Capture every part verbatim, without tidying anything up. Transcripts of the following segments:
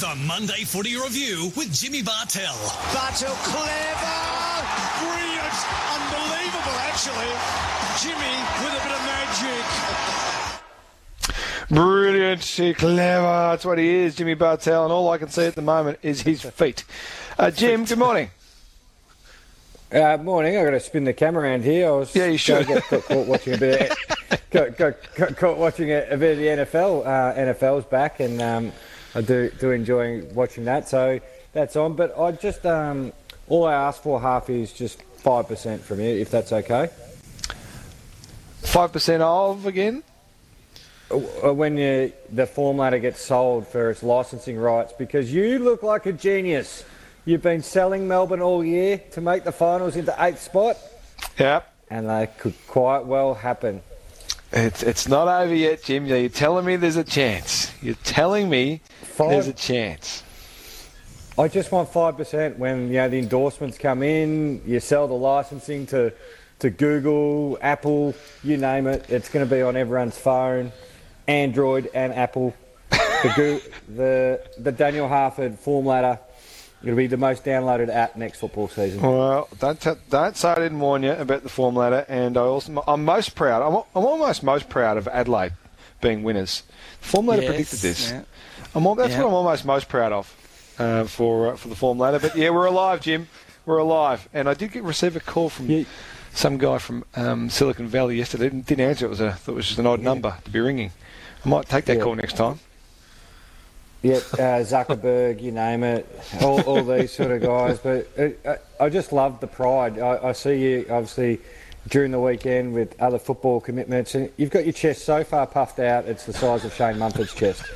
The Monday Footy Review with Jimmy Bartell. Bartell, clever, brilliant, unbelievable actually. Jimmy with a bit of magic. Brilliant, clever, that's what he is, Jimmy Bartell, and all I can see at the moment is his feet. Uh, Jim, good morning. Uh, morning. I've got to spin the camera around here. I was yeah, you should. Get caught, caught watching a bit. Of, got, got, got caught watching a, a bit of the N F L. Uh, N F L's back, and um, I do do enjoy watching that. So that's on. But I just um, all I ask for half is just five percent from you, if that's okay. Five percent of again. When you, the form ladder gets sold for its licensing rights, because you look like a genius. You've been selling Melbourne all year to make the finals into eighth spot. Yep. And they could quite well happen. It's it's not over yet, Jim. You're telling me there's a chance. You're telling me Five, there's a chance. I just want five percent when you know the endorsements come in, you sell the licensing to, to Google, Apple, you name it. It's going to be on everyone's phone, Android and Apple. The, the, the Daniel Harford form ladder. It'll be the most downloaded app next football season. Well, don't t- don't say I didn't warn you about the form ladder, and I also I'm most proud. I'm I'm almost most proud of Adelaide being winners. The form ladder yes, predicted this. Yeah. I'm all, that's yeah. what I'm almost most proud of uh, for uh, for the form ladder. But yeah, we're alive, Jim. We're alive, and I did get receive a call from yeah. some guy from um, Silicon Valley yesterday. Didn't, didn't answer. It was a thought it was just an odd yeah. number to be ringing. I might take that yeah. call next time. Yeah, uh, Zuckerberg, you name it, all, all these sort of guys. But it, I, I just love the pride. I, I see you, obviously, during the weekend with other football commitments, and you've got your chest so far puffed out, it's the size of Shane Mumford's chest.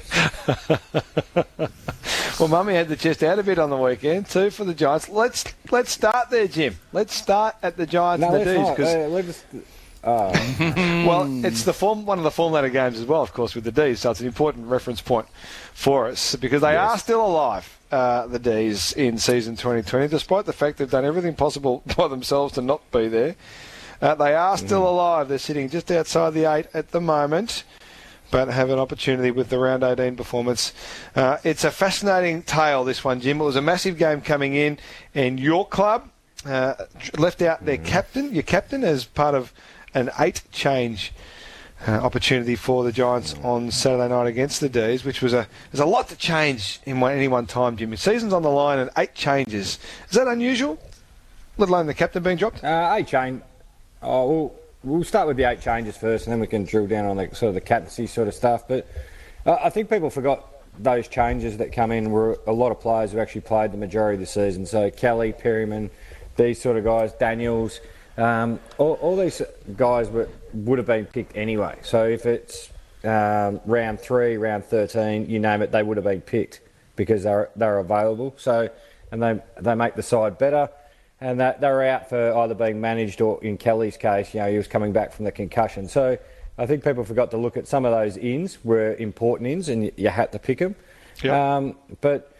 Well, Mummy had the chest out a bit on the weekend, too, for the Giants. Let's let's start there, Jim. Let's start at the Giants no, and the D's. Because uh, let's Oh. Well, it's the form, one of the form ladder games as well, of course, with the D's, so it's an important reference point for us because they yes. are still alive, uh, the D's, in season twenty twenty, despite the fact they've done everything possible by themselves to not be there. Uh, they are still mm. alive. They're sitting just outside the eight at the moment, but have an opportunity with the round eighteen performance. Uh, it's a fascinating tale, this one, Jim. It was a massive game coming in, and your club uh, left out their mm. captain, your captain, as part of an eight-change uh, opportunity for the Giants on Saturday night against the D's, which was a there's a lot to change in one, any one time, Jimmy. Season's on the line and eight changes. Is that unusual? Let alone the captain being dropped? Uh, eight change. Oh, we'll, we'll start with the eight changes first, and then we can drill down on the sort of the captaincy sort of stuff. But uh, I think people forgot those changes that come in were a lot of players who actually played the majority of the season. So Kelly, Perryman, these sort of guys, Daniels. Um, all, all these guys were, would have been picked anyway. So if it's um, round three, round thirteen, you name it, they would have been picked because they're they're available. So and they they make the side better, and that they're out for either being managed or, in Kelly's case, you know, he was coming back from the concussion. So I think people forgot to look at some of those ins were important ins, and you, you had to pick them. Yep. Um, but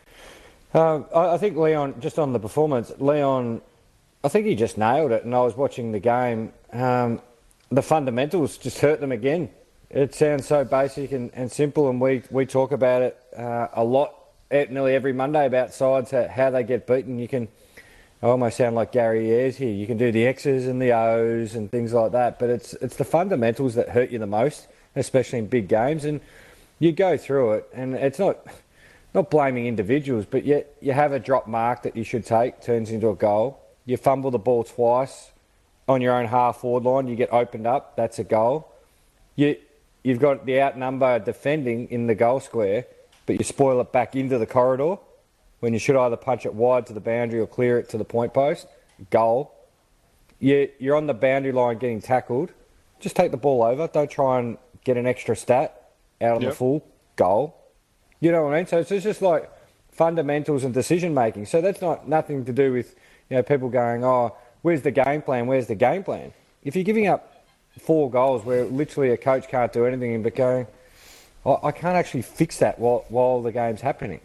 uh, I, I think Leon, just on the performance, Leon. I think he just nailed it, and I was watching the game. Um, the fundamentals just hurt them again. It sounds so basic and, and simple, and we, we talk about it uh, a lot, nearly every Monday, about sides, how they get beaten. You can, I almost sound like Gary Ayres here, you can do the X's and the O's and things like that, but it's it's the fundamentals that hurt you the most, especially in big games, and you go through it, and it's not not blaming individuals, but yet you have a drop mark that you should take, turns into a goal. You fumble the ball twice on your own half-forward line, you get opened up, that's a goal. You, you've got the outnumber defending in the goal square, but you spoil it back into the corridor when you should either punch it wide to the boundary or clear it to the point post, goal. You, you're on the boundary line getting tackled, just take the ball over, don't try and get an extra stat out on yep. the full, goal. You know what I mean? So it's just like fundamentals and decision-making. So that's not nothing to do with... You know, people going, oh, where's the game plan? Where's the game plan? If you're giving up four goals where literally a coach can't do anything, but going, oh, I can't actually fix that while, while the game's happening.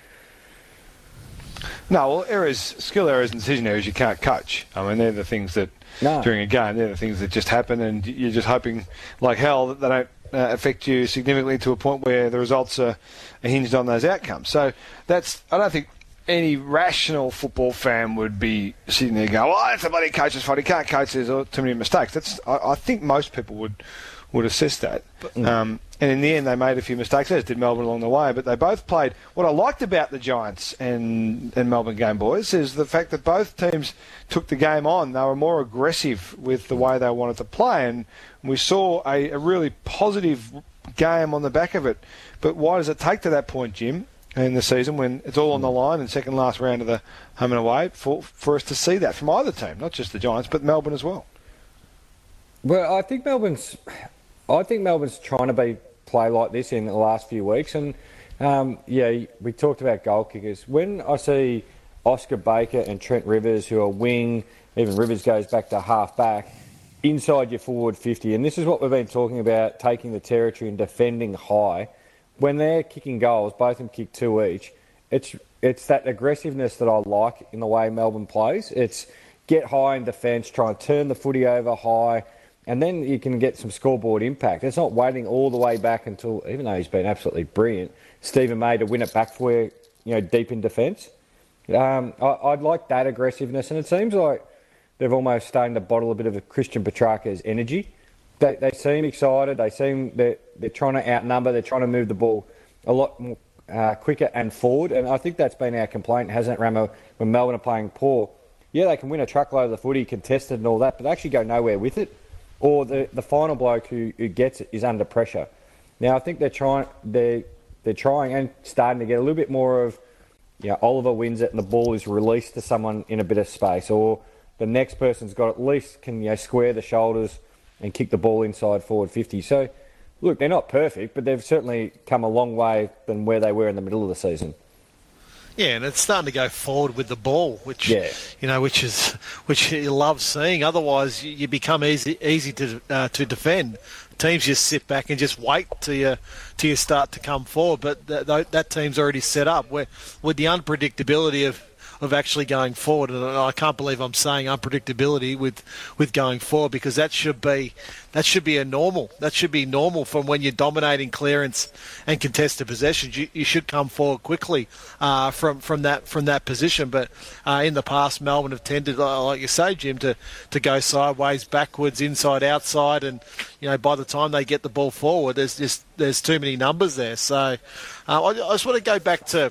No, well, errors, skill errors and decision errors you can't coach. I mean, they're the things that, no. during a game, they're the things that just happen, and you're just hoping like hell that they don't uh, affect you significantly to a point where the results are, are hinged on those outcomes. So that's, I don't think any rational football fan would be sitting there going, "Oh, it's a bloody coach's fault. He can't coach. There's too many mistakes." That's, I, I think most people would would assess that. Um, and in the end, they made a few mistakes, as did Melbourne along the way. But they both played. What I liked about the Giants and, and Melbourne game, boys, is the fact that both teams took the game on. They were more aggressive with the way they wanted to play. And we saw a, a really positive game on the back of it. But why does it take to that point, Jim, in the season when it's all on the line and second last round of the home and away, for, for us to see that from either team, not just the Giants, but Melbourne as well? Well, I think Melbourne's... I think Melbourne's trying to be play like this in the last few weeks, and um, yeah, we talked about goal kickers. When I see Oscar Baker and Trent Rivers, who are wing, even Rivers goes back to half back, inside your forward fifty, and this is what we've been talking about, taking the territory and defending high. When they're kicking goals, both of them kick two each. It's it's that aggressiveness that I like in the way Melbourne plays. It's get high in defence, try and turn the footy over high. And then you can get some scoreboard impact. It's not waiting all the way back until, even though he's been absolutely brilliant, Stephen May to win it back for you, you know, deep in defence. Um, I, I'd like that aggressiveness, and it seems like they've almost starting to bottle a bit of a Christian Petrarca's energy. They, they seem excited. They seem they're, they're trying to outnumber. They're trying to move the ball a lot more, uh, quicker and forward. And I think that's been our complaint, hasn't it, Ramo, when Melbourne are playing poor? Yeah, they can win a truckload of the footy, contested and all that, but they actually go nowhere with it. Or the, the final bloke who, who gets it is under pressure. Now I think they're trying they they're trying and starting to get a little bit more of, you know, Oliver wins it and the ball is released to someone in a bit of space, or the next person's got at least can, you know, square the shoulders and kick the ball inside forward fifty. So look, they're not perfect, but they've certainly come a long way than where they were in the middle of the season. Yeah, and it's starting to go forward with the ball, which yeah. you know, which is which you love seeing. Otherwise, you, you become easy easy to uh, to defend. Teams just sit back and just wait till you till you start to come forward. But th- that team's already set up. Where with the unpredictability of. of actually going forward, and I can't believe I'm saying unpredictability with, with going forward, because that should be that should be a normal. That should be normal from when you're dominating clearance and contested possessions. You, you should come forward quickly uh, from from that from that position. But uh, in the past, Melbourne have tended, like you say, Jim, to, to go sideways, backwards, inside, outside, and you know by the time they get the ball forward, there's just there's too many numbers there. So uh, I, I just want to go back to.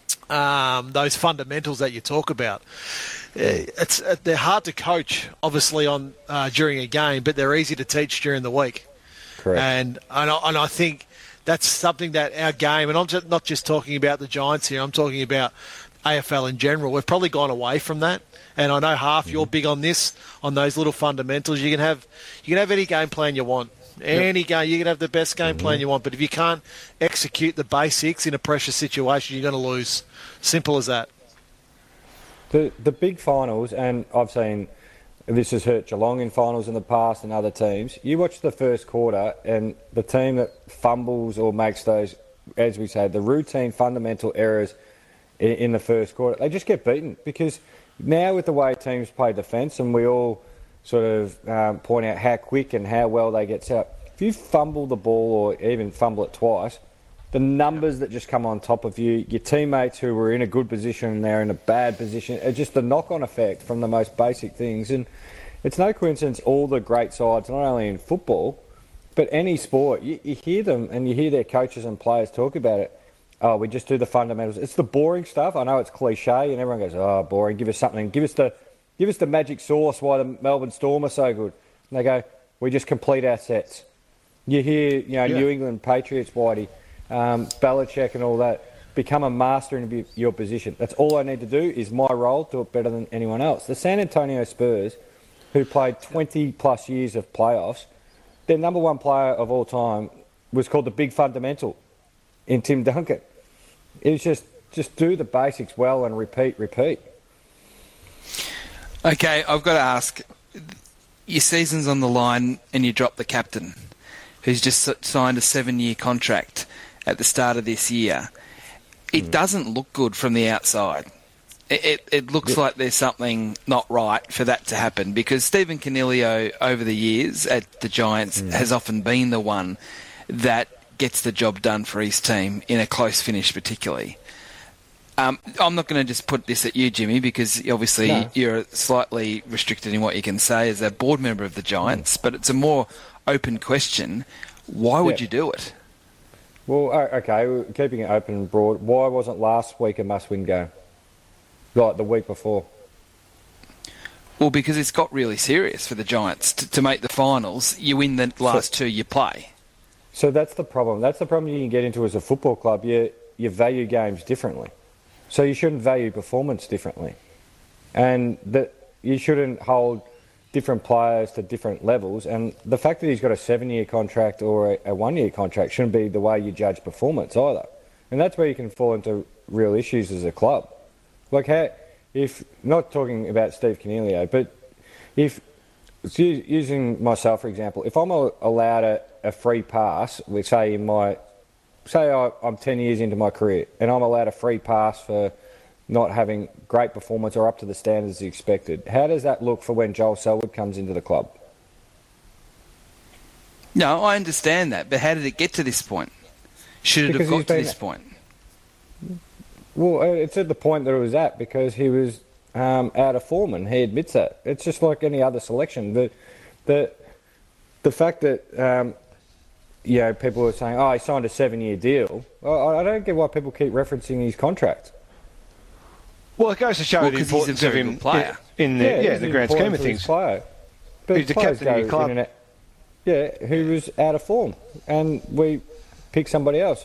Um, those fundamentals that you talk about. It's uh, they're hard to coach, obviously, on uh, during a game, but they're easy to teach during the week. Correct. And and I, and I think that's something that our game, and I'm just, not just talking about the Giants here, I'm talking about A F L in general. We've probably gone away from that. And I know half mm-hmm. you're big on this, on those little fundamentals. You can have you can have any game plan you want. Any yep. game, you can have the best game plan you want, but if you can't execute the basics in a pressure situation, you're going to lose. Simple as that. The the big finals, and I've seen this has hurt Geelong in finals in the past and other teams. You watch the first quarter, and the team that fumbles or makes those, as we say, the routine fundamental errors in, in the first quarter, they just get beaten. Because now with the way teams play defence, and we all sort of um, point out how quick and how well they get set up. If you fumble the ball or even fumble it twice, the numbers that just come on top of you, your teammates who were in a good position and they're in a bad position, it's just the knock-on effect from the most basic things. And it's no coincidence all the great sides, not only in football, but any sport, you, you hear them and you hear their coaches and players talk about it. Oh, we just do the fundamentals. It's the boring stuff. I know it's cliche and everyone goes, oh, boring, give us something. Give us the... Give us the magic sauce why the Melbourne Storm are so good. And they go, we just complete our sets. You hear, you know, yeah. New England Patriots, Whitey, um, Belichick and all that, become a master in your position. That's all I need to do is my role, do it better than anyone else. The San Antonio Spurs, who played twenty plus years of playoffs, their number one player of all time was called the Big Fundamental in Tim Duncan. It was just, just do the basics well and repeat, repeat. Okay, I've got to ask, your season's on the line and you drop the captain, who's just signed a seven-year contract at the start of this year. It mm. doesn't look good from the outside. It, it, it looks yeah. like there's something not right for that to happen, because Stephen Coniglio over the years at the Giants mm. has often been the one that gets the job done for his team in a close finish particularly. Um, I'm not going to just put this at you, Jimmy, because obviously no. you're slightly restricted in what you can say as a board member of the Giants, but it's a more open question. Why would yeah. you do it? Well, okay, keeping it open and broad, why wasn't last week a must-win game? Like the week before? Well, because it's got really serious for the Giants. To, to make the finals, you win the last so, two you play. So that's the problem. That's the problem you can get into as a football club. You, you value games differently. So you shouldn't value performance differently. And that you shouldn't hold different players to different levels. And the fact that he's got a seven-year contract or a, a one-year contract shouldn't be the way you judge performance either. And that's where you can fall into real issues as a club. Like, how, if, not talking about Steve Coniglio, but if, using myself for example, if I'm allowed a, a free pass, let's say in my, say I, I'm ten years into my career and I'm allowed a free pass for not having great performance or up to the standards expected, how does that look for when Joel Selwood comes into the club? No, I understand that, but how did it get to this point? Should it because have got to this point? Well, it's at the point that it was at because he was um, out of form, and he admits that. It's just like any other selection. The the the fact that um, you know, people are saying, "Oh, he signed a seven-year deal." Well, I don't get why people keep referencing his contract. Well, it goes to show well, the importance of him player. in the yeah, yeah the grand scheme of things. Player. But he's the captain of your club. A, yeah, who was out of form, and we picked somebody else.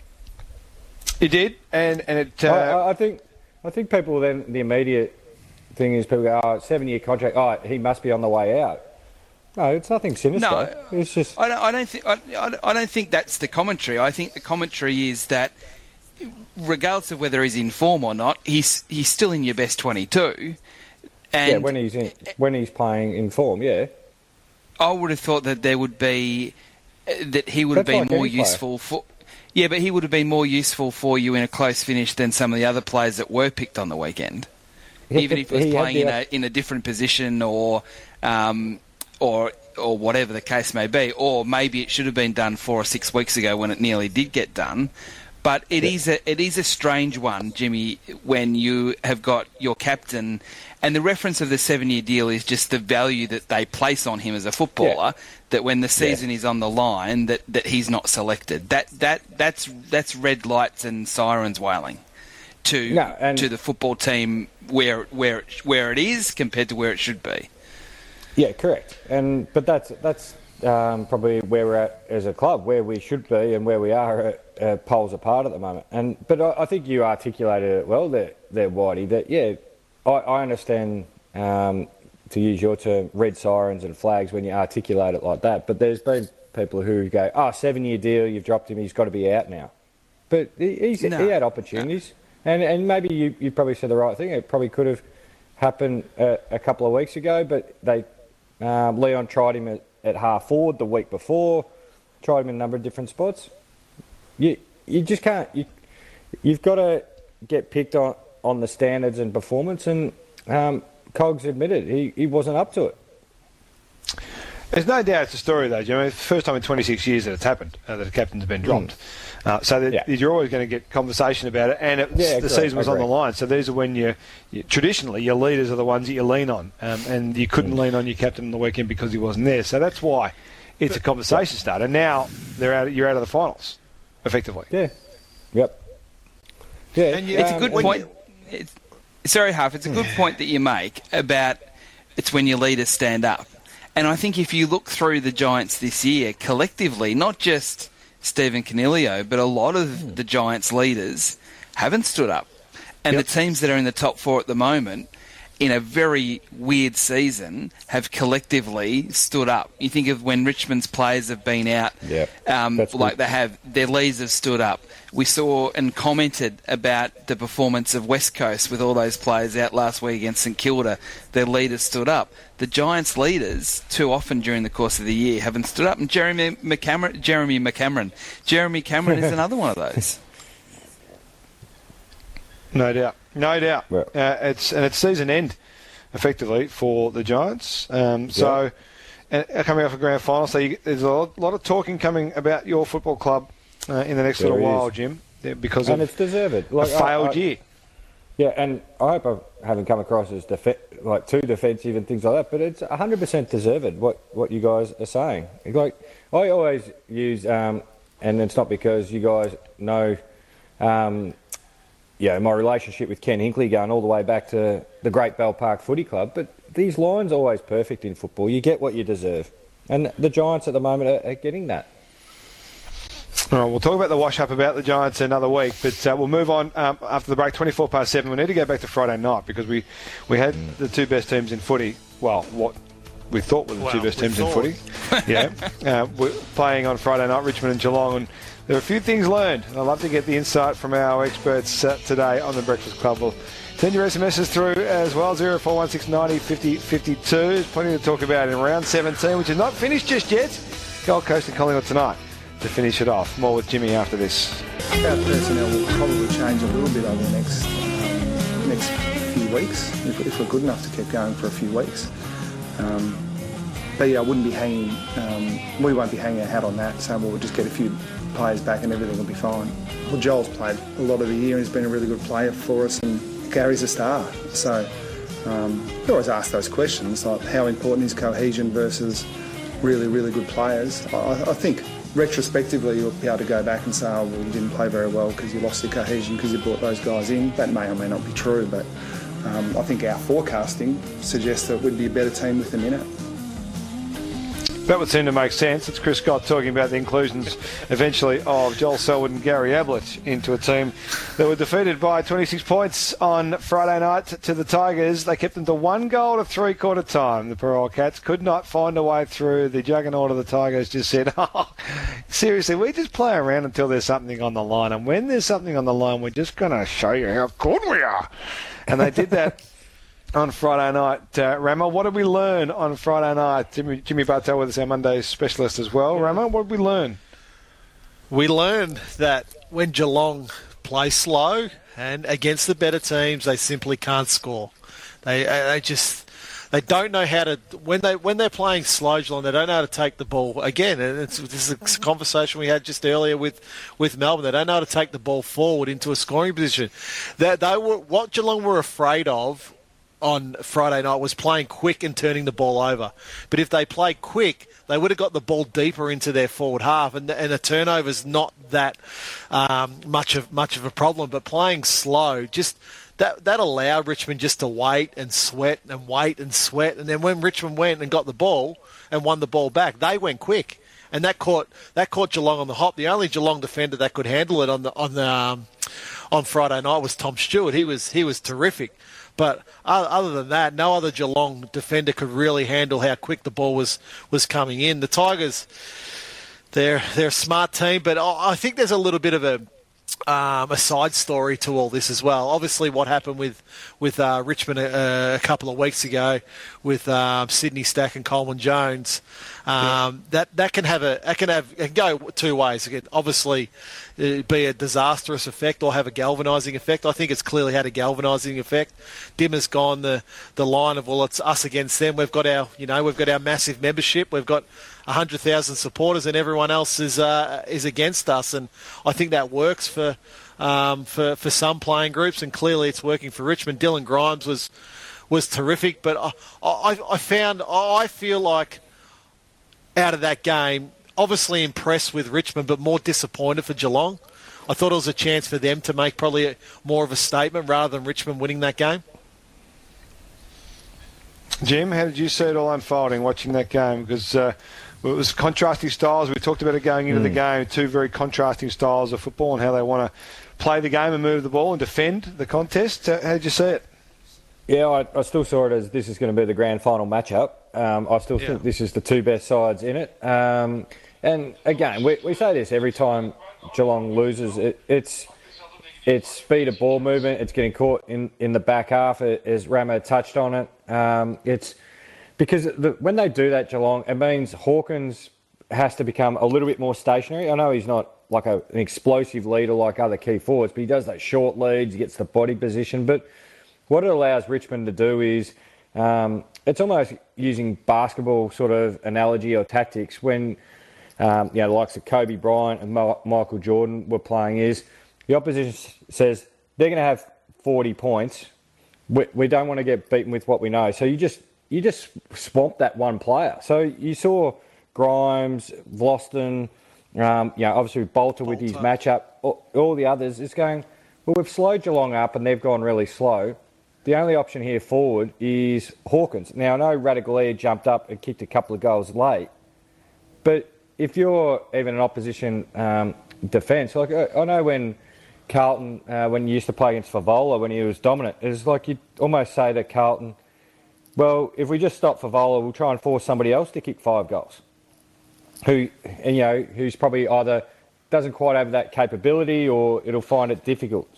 He did, and and it. Uh, I, I think, I think people then the immediate thing is people go, "Oh, seven-year contract. Oh, he must be on the way out." No, it's nothing sinister. No, it's just. I don't. I don't think. I, I don't think that's the commentary. I think the commentary is that, regardless of whether he's in form or not, he's he's still in your best twenty-two. And yeah, when he's in, when he's playing in form, yeah. I would have thought that there would be that he would that's have been like more useful for. Yeah, but he would have been more useful for you in a close finish than some of the other players that were picked on the weekend. He Even if he was playing the, in a in a different position or um, or or whatever the case may be, or maybe it should have been done four or six weeks ago when it nearly did get done. But it yeah. is a it is a strange one, Jimmy, when you have got your captain, and the reference of the seven-year deal is just the value that they place on him as a footballer. Yeah. That when the season yeah. is on the line, that, that he's not selected. That that that's that's red lights and sirens wailing to no, and to the football team where where where it is compared to where it should be. Yeah, correct. And but that's that's um, probably where we're at as a club, where we should be, and where we are at, uh, poles apart at the moment. And but I, I think you articulated it well there, there, Whitey. That yeah, I, I understand. Um, to use your term, red sirens and flags when you articulate it like that. But there's been people who go, oh, seven-year deal, you've dropped him, he's got to be out now. But he, he's, no. he had opportunities. No. And and maybe you, you probably said the right thing. It probably could have happened a, a couple of weeks ago, but they um, Leon tried him at, at half forward the week before, tried him in a number of different spots. You you just can't... You, you've got to get picked on, on the standards and performance, and... Um, Cogs admitted he, he wasn't up to it. There's no doubt it's a story, though, Jimmy. It's the first time in twenty-six years that it's happened, uh, that a captain's been dropped. Mm. Uh, so that yeah. you're always going to get conversation about it, and it, yeah, the season was on the line. So these are when you, you traditionally your leaders are the ones that you lean on, um, and you couldn't mm. lean on your captain on the weekend because he wasn't there. So that's why it's a conversation yeah. starter. Now they're out. You're out of the finals, effectively. Yeah. Yep. Yeah. And you, it's um, a good point. It's, Sorry, Huff, it's a good point that you make about it's when your leaders stand up. And I think if you look through the Giants this year, collectively, not just Stephen Coniglio, but a lot of the Giants leaders haven't stood up. And yep. the teams that are in the top four at the moment, in a very weird season, have collectively stood up. You think of when Richmond's players have been out, yep. um, like they have, their leaders have stood up. We saw and commented about the performance of West Coast with all those players out last week against St Kilda. Their leaders stood up. The Giants' leaders, too often during the course of the year, haven't stood up. And Jeremy McCameron, Jeremy McCameron, Jeremy Cameron is another one of those. No doubt, no doubt. Yeah. Uh, it's and it's season end, effectively, for the Giants. Um, so, and coming off a grand final. So you, there's a lot, lot of talking coming about your football club uh, in the next there little is. while, Jim, because and of it's deserved. Like, a failed I, I, year. Yeah, and I hope I haven't come across as def- like too defensive and things like that, but it's one hundred percent deserved what, what you guys are saying. Like I always use, um, and it's not because you guys know, um, yeah, my relationship with Ken Hinkley going all the way back to the Great Bell Park Footy Club, but these lines are always perfect in football. You get what you deserve, and the Giants at the moment are, are getting that. All right, we'll talk about the wash-up about the Giants another week, but uh, we'll move on um, after the break, twenty-four past seven. We need to go back to Friday night because we, we had mm. the two best teams in footy. Well, what we thought were the well, two best teams thought. in footy. Yeah, uh, we're playing on Friday night, Richmond and Geelong, and there are a few things learned. And I'd love to get the insight from our experts uh, today on the Breakfast Club. We'll send your S M Ses through as well, zero four one six ninety fifty fifty-two. There's plenty to talk about in round seventeen, which is not finished just yet. Gold Coast and Collingwood tonight to finish it off. More with Jimmy after this. Our personnel will probably change a little bit over the next um, next few weeks, if, if we're good enough to keep going for a few weeks. Um, but yeah, I wouldn't be hanging, um, we won't be hanging our hat on that, so we'll just get a few players back and everything will be fine. Well, Joel's played a lot of the year and he's been a really good player for us, and Gary's a star. So um, we always ask those questions, like how important is cohesion versus really, really good players. I, I think retrospectively you'll be able to go back and say, oh, well, you didn't play very well because you lost the cohesion because you brought those guys in. That may or may not be true, but um, I think our forecasting suggests that we'd be a better team with them in it. That would seem to make sense. It's Chris Scott talking about the inclusions eventually of Joel Selwood and Gary Ablett into a team that were defeated by twenty-six points on Friday night to the Tigers. They kept them to one goal to three-quarter time. The Parole Cats could not find a way through. The juggernaut of the Tigers just said, oh, seriously, we just play around until there's something on the line. And when there's something on the line, we're just going to show you how good we are. And they did that on Friday night. Uh, Rama, what did we learn on Friday night? Jimmy, Jimmy Bartel with us, our Monday specialist as well. Rama, what did we learn? We learned that when Geelong play slow and against the better teams, they simply can't score. They they just they don't know how to when they when they're playing slow, Geelong, they don't know how to take the ball. Again, and it's, this is a conversation we had just earlier with, with Melbourne. They don't know how to take the ball forward into a scoring position. They, they were what Geelong were afraid of on Friday night was playing quick and turning the ball over. But if they played quick, they would have got the ball deeper into their forward half, and and a turnover's not that um, much of much of a problem. But playing slow, just that that allowed Richmond just to wait and sweat and wait and sweat. And then when Richmond went and got the ball and won the ball back, they went quick, and that caught that caught Geelong on the hop. The only Geelong defender that could handle it on the on the um, on Friday night was Tom Stewart. He was he was terrific. But other than that, no other Geelong defender could really handle how quick the ball was, was coming in. The Tigers, they're they're a smart team, but I think there's a little bit of a um, a side story to all this as well. Obviously, what happened with with uh, Richmond a, a couple of weeks ago with um, Sydney Stack and Coleman Jones, um, yeah. that that can have a that can have it can go two ways. It can obviously uh, be a disastrous effect or have a galvanising effect. I think it's clearly had a galvanising effect. Dimmer's gone the the line of, well, it's us against them. We've got our you know we've got our massive membership. We've got one hundred thousand supporters, and everyone else is uh, is against us. And I think that works for um, for for some playing groups, and clearly it's working for Richmond. Dylan Grimes was was terrific, but I, I, I found I feel like out of that game, obviously impressed with Richmond, but more disappointed for Geelong. I thought it was a chance for them to make probably a, more of a statement rather than Richmond winning that game. Jim, how did you see it all unfolding watching that game? Because uh, it was contrasting styles. We talked about it going into mm. the game, two very contrasting styles of football and how they want to play the game and move the ball and defend the contest. How did you see it? Yeah, I, I still saw it as this is going to be the grand final matchup. Um, I still yeah. think this is the two best sides in it. Um, and again, we, we say this every time Geelong loses. It, it's it's speed of ball movement. It's getting caught in, in the back half, as Ramo touched on it. Um, it's because the, when they do that, Geelong, it means Hawkins has to become a little bit more stationary. I know he's not like a, an explosive leader like other key forwards, but he does those short leads, he gets the body position. But what it allows Richmond to do is um, it's almost using basketball sort of analogy or tactics when, um, you know, the likes of Kobe Bryant and Mo- Michael Jordan were playing is the opposition says they're going to have forty points. We, we don't want to get beaten with what we know. So you just you just swamp that one player. So you saw Grimes, Vlosten, um, you know, obviously Bolter with his matchup, all, all the others is going, well, we've slowed Geelong up and they've gone really slow. The only option here forward is Hawkins. Now, I know Ratugolea jumped up and kicked a couple of goals late, but if you're even an opposition um, defence, like I know when Carlton, uh, when you used to play against Favola when he was dominant, it's like you'd almost say to Carlton, well, if we just stop Favola, we'll try and force somebody else to kick five goals. Who, and, you know, who's probably either doesn't quite have that capability or it'll find it difficult.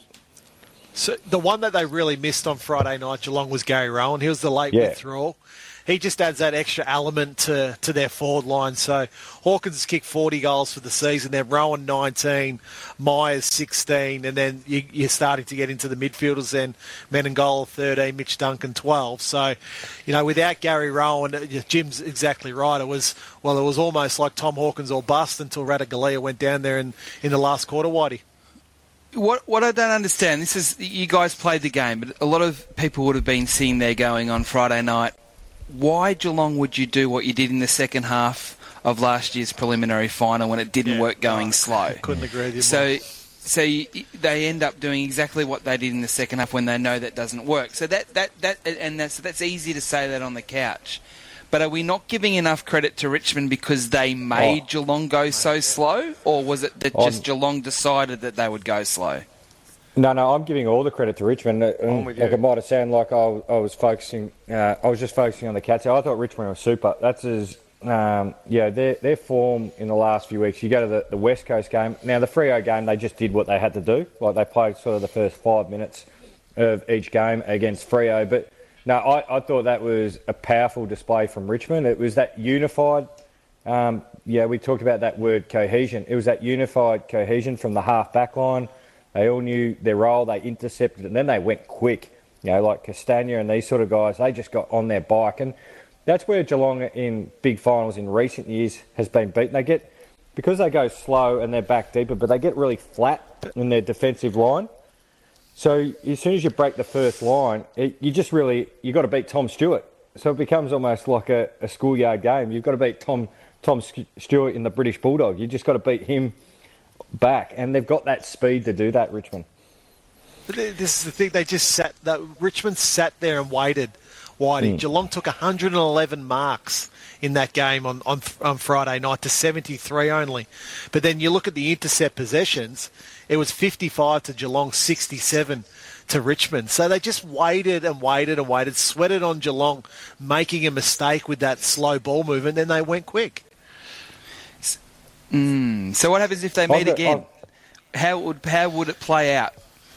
So the one that they really missed on Friday night, Geelong, was Gary Rowan. He was the late Yeah. withdrawal. He just adds that extra element to, to their forward line. So Hawkins has kicked forty goals for the season. Then Rowan nineteen, Myers sixteen, and then you, you're starting to get into the midfielders. Then Menengola thirteen, Mitch Duncan twelve. So, you know, without Gary Rowan, Jim's exactly right. It was well, it was almost like Tom Hawkins or bust until Ratugolea went down there in, in the last quarter, Whitey. What what I don't understand, this is, you guys played the game, but a lot of people would have been sitting there going on Friday night, why, Geelong, would you do what you did in the second half of last year's preliminary final when it didn't Yeah, work going no, slow? Couldn't agree with you So, more. so you, they end up doing exactly what they did in the second half when they know that doesn't work. So that that that and that's that's easy to say that on the couch. But are we not giving enough credit to Richmond because they made Oh. Geelong go so slow, or was it that I'm- just Geelong decided that they would go slow? No, no, I'm giving all the credit to Richmond. And, I'm with like you. it might have sounded like I, was- I was focusing, uh, I was just focusing on the Cats. I thought Richmond was super. That's as, um, yeah, their their form in the last few weeks. You go to the, the West Coast game. Now the Freo game, they just did what they had to do. Like they played sort of the first five minutes of each game against Freo. But no, I, I thought that was a powerful display from Richmond. It was that unified. Um, yeah, we talked about that word cohesion. It was that unified cohesion from the half back line. They all knew their role, they intercepted, and then they went quick. You know, like Castagna and these sort of guys, they just got on their bike. And that's where Geelong in big finals in recent years has been beaten. They get, because they go slow and they're back deeper, but they get really flat in their defensive line. So as soon as you break the first line, it, you just really, you've got to beat Tom Stewart. So it becomes almost like a, a schoolyard game. You've got to beat Tom, Tom Stewart in the British Bulldog. You've just got to beat him back, and they've got that speed to do that, Richmond. But this is the thing, they just sat, that Richmond sat there and waited. Whitey. Mm. Geelong took one hundred eleven marks in that game on, on, on Friday night to seventy-three only. But then you look at the intercept possessions, it was fifty-five to Geelong, sixty-seven to Richmond. So they just waited and waited and waited, sweated on Geelong, making a mistake with that slow ball movement, and then they went quick. Mm. So what happens if they meet I'll, again? I'll, how would how would it play out?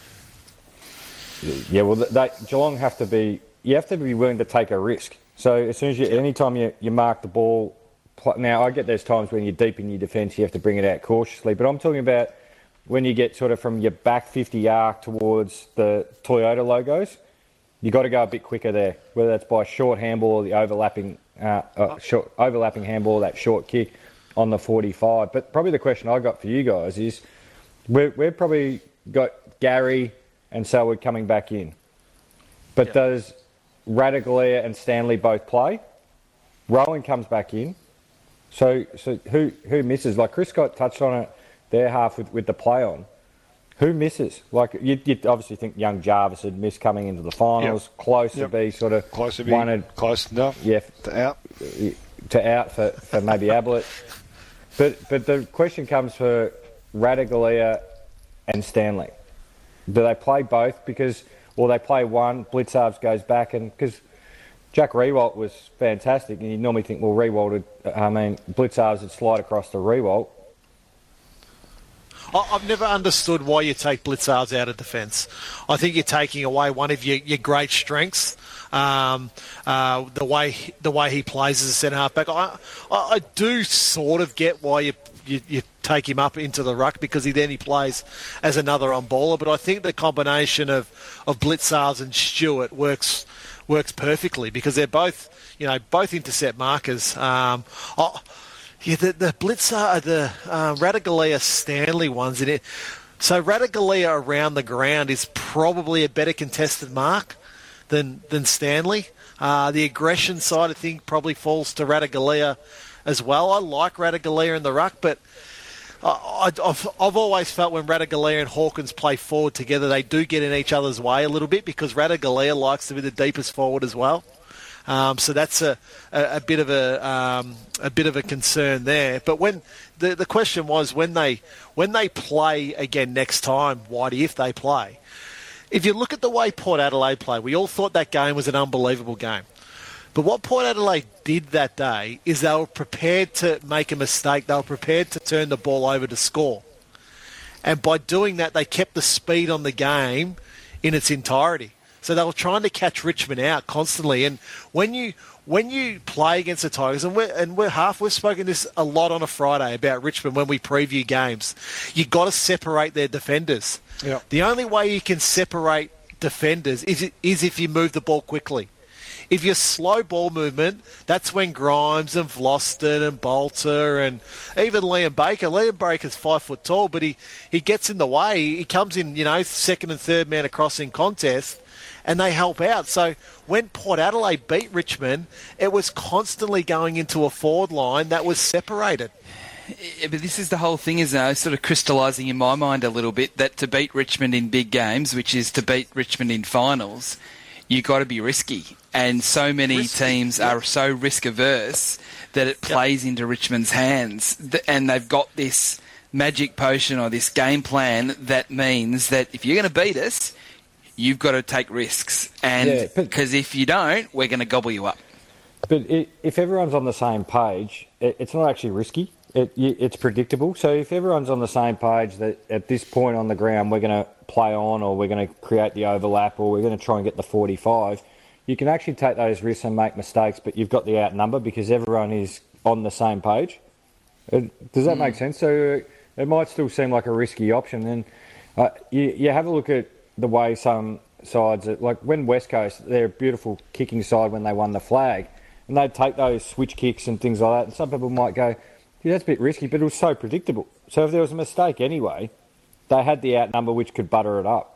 Yeah, well, they, Geelong have to be. You have to be willing to take a risk. So as soon as you, anytime you, you mark the ball, now I get there's times when you're deep in your defence, you have to bring it out cautiously. But I'm talking about when you get sort of from your back fifty arc towards the Toyota logos, you got to go a bit quicker there. Whether that's by short handball or the overlapping, uh, uh, short, overlapping handball, that short kick on the forty-five. But probably the question I got for you guys is, we're, we've probably got Gary and Selwood coming back in. But yep. Does Ratugolea and Stanley both play? Rowan comes back in. So so who who misses? Like Chris Scott touched on it, their half with, with the play on. Who misses? Like you'd, you'd obviously think young Jarvis had missed coming into the finals. Yep. Close yep. to be sort of close to be wanted, close enough. Yeah, to out to out for, for maybe Ablett. But but the question comes for Ratugolea and Stanley. Do they play both? Because or they play one, Blitzarves goes back, and because Jack Riewoldt was fantastic, and you normally think, well, Riewoldt would, I mean, Blitzarves would slide across to Riewoldt. I've never understood why you take Blitzarves out of defence. I think you're taking away one of your, your great strengths. Um, uh, the way the way he plays as a centre half back, I, I I do sort of get why you you, you take him up into the ruck because he then he plays as another on-baller. But I think the combination of, of Blitzars and Stewart works works perfectly because they're both, you know, both intercept markers. Um, oh, yeah, the, the Blitzar, the uh, Ratugolea Stanley ones in it. So Ratugolea around the ground is probably a better contested mark than than Stanley. Uh, the aggression side, I think, probably falls to Ratugolea as well. I like Ratugolea in the ruck, but I, I've, I've always felt when Ratugolea and Hawkins play forward together, they do get in each other's way a little bit because Ratugolea likes to be the deepest forward as well. Um, so that's a, a, a bit of a um, a bit of a concern there. But when the the question was when they when they play again next time, Whitey, if they play, if you look at the way Port Adelaide play, we all thought that game was an unbelievable game. But what Port Adelaide did that day is they were prepared to make a mistake. They were prepared to turn the ball over to score. And by doing that, they kept the speed on the game in its entirety. So they were trying to catch Richmond out constantly. And when you when you play against the Tigers, and we're, and we're half, we've spoken this a lot on a Friday about Richmond when we preview games, you've got to separate their defenders. Yeah. The only way you can separate defenders is, is if you move the ball quickly. If you're slow ball movement, that's when Grimes and Vlosten and Bolter and even Liam Baker. Liam Baker's five foot tall, but he, he gets in the way. He comes in, you know, second and third man across in contest, and they help out. So when Port Adelaide beat Richmond, it was constantly going into a forward line that was separated. Yeah, but this is the whole thing, isn't it? Sort of crystallising in my mind a little bit that to beat Richmond in big games, which is to beat Richmond in finals, you've got to be risky. And so many risky, teams yep. are so risk averse that it plays yep. into Richmond's hands. And they've got this magic potion or this game plan that means that if you're going to beat us, you've got to take risks. And because yeah, if you don't, we're going to gobble you up. But it, if everyone's on the same page, it, it's not actually risky. It, it's predictable. So if everyone's on the same page that at this point on the ground we're going to play on or we're going to create the overlap or we're going to try and get the forty-five, you can actually take those risks and make mistakes, but you've got the outnumber because everyone is on the same page. It, does that mm. make sense? So it might still seem like a risky option. And uh, you, you have a look at the way some sides, like when West Coast, they're a beautiful kicking side when they won the flag, and they'd take those switch kicks and things like that, and some people might go, yeah, that's a bit risky, but it was so predictable. So if there was a mistake anyway, they had the outnumber which could butter it up.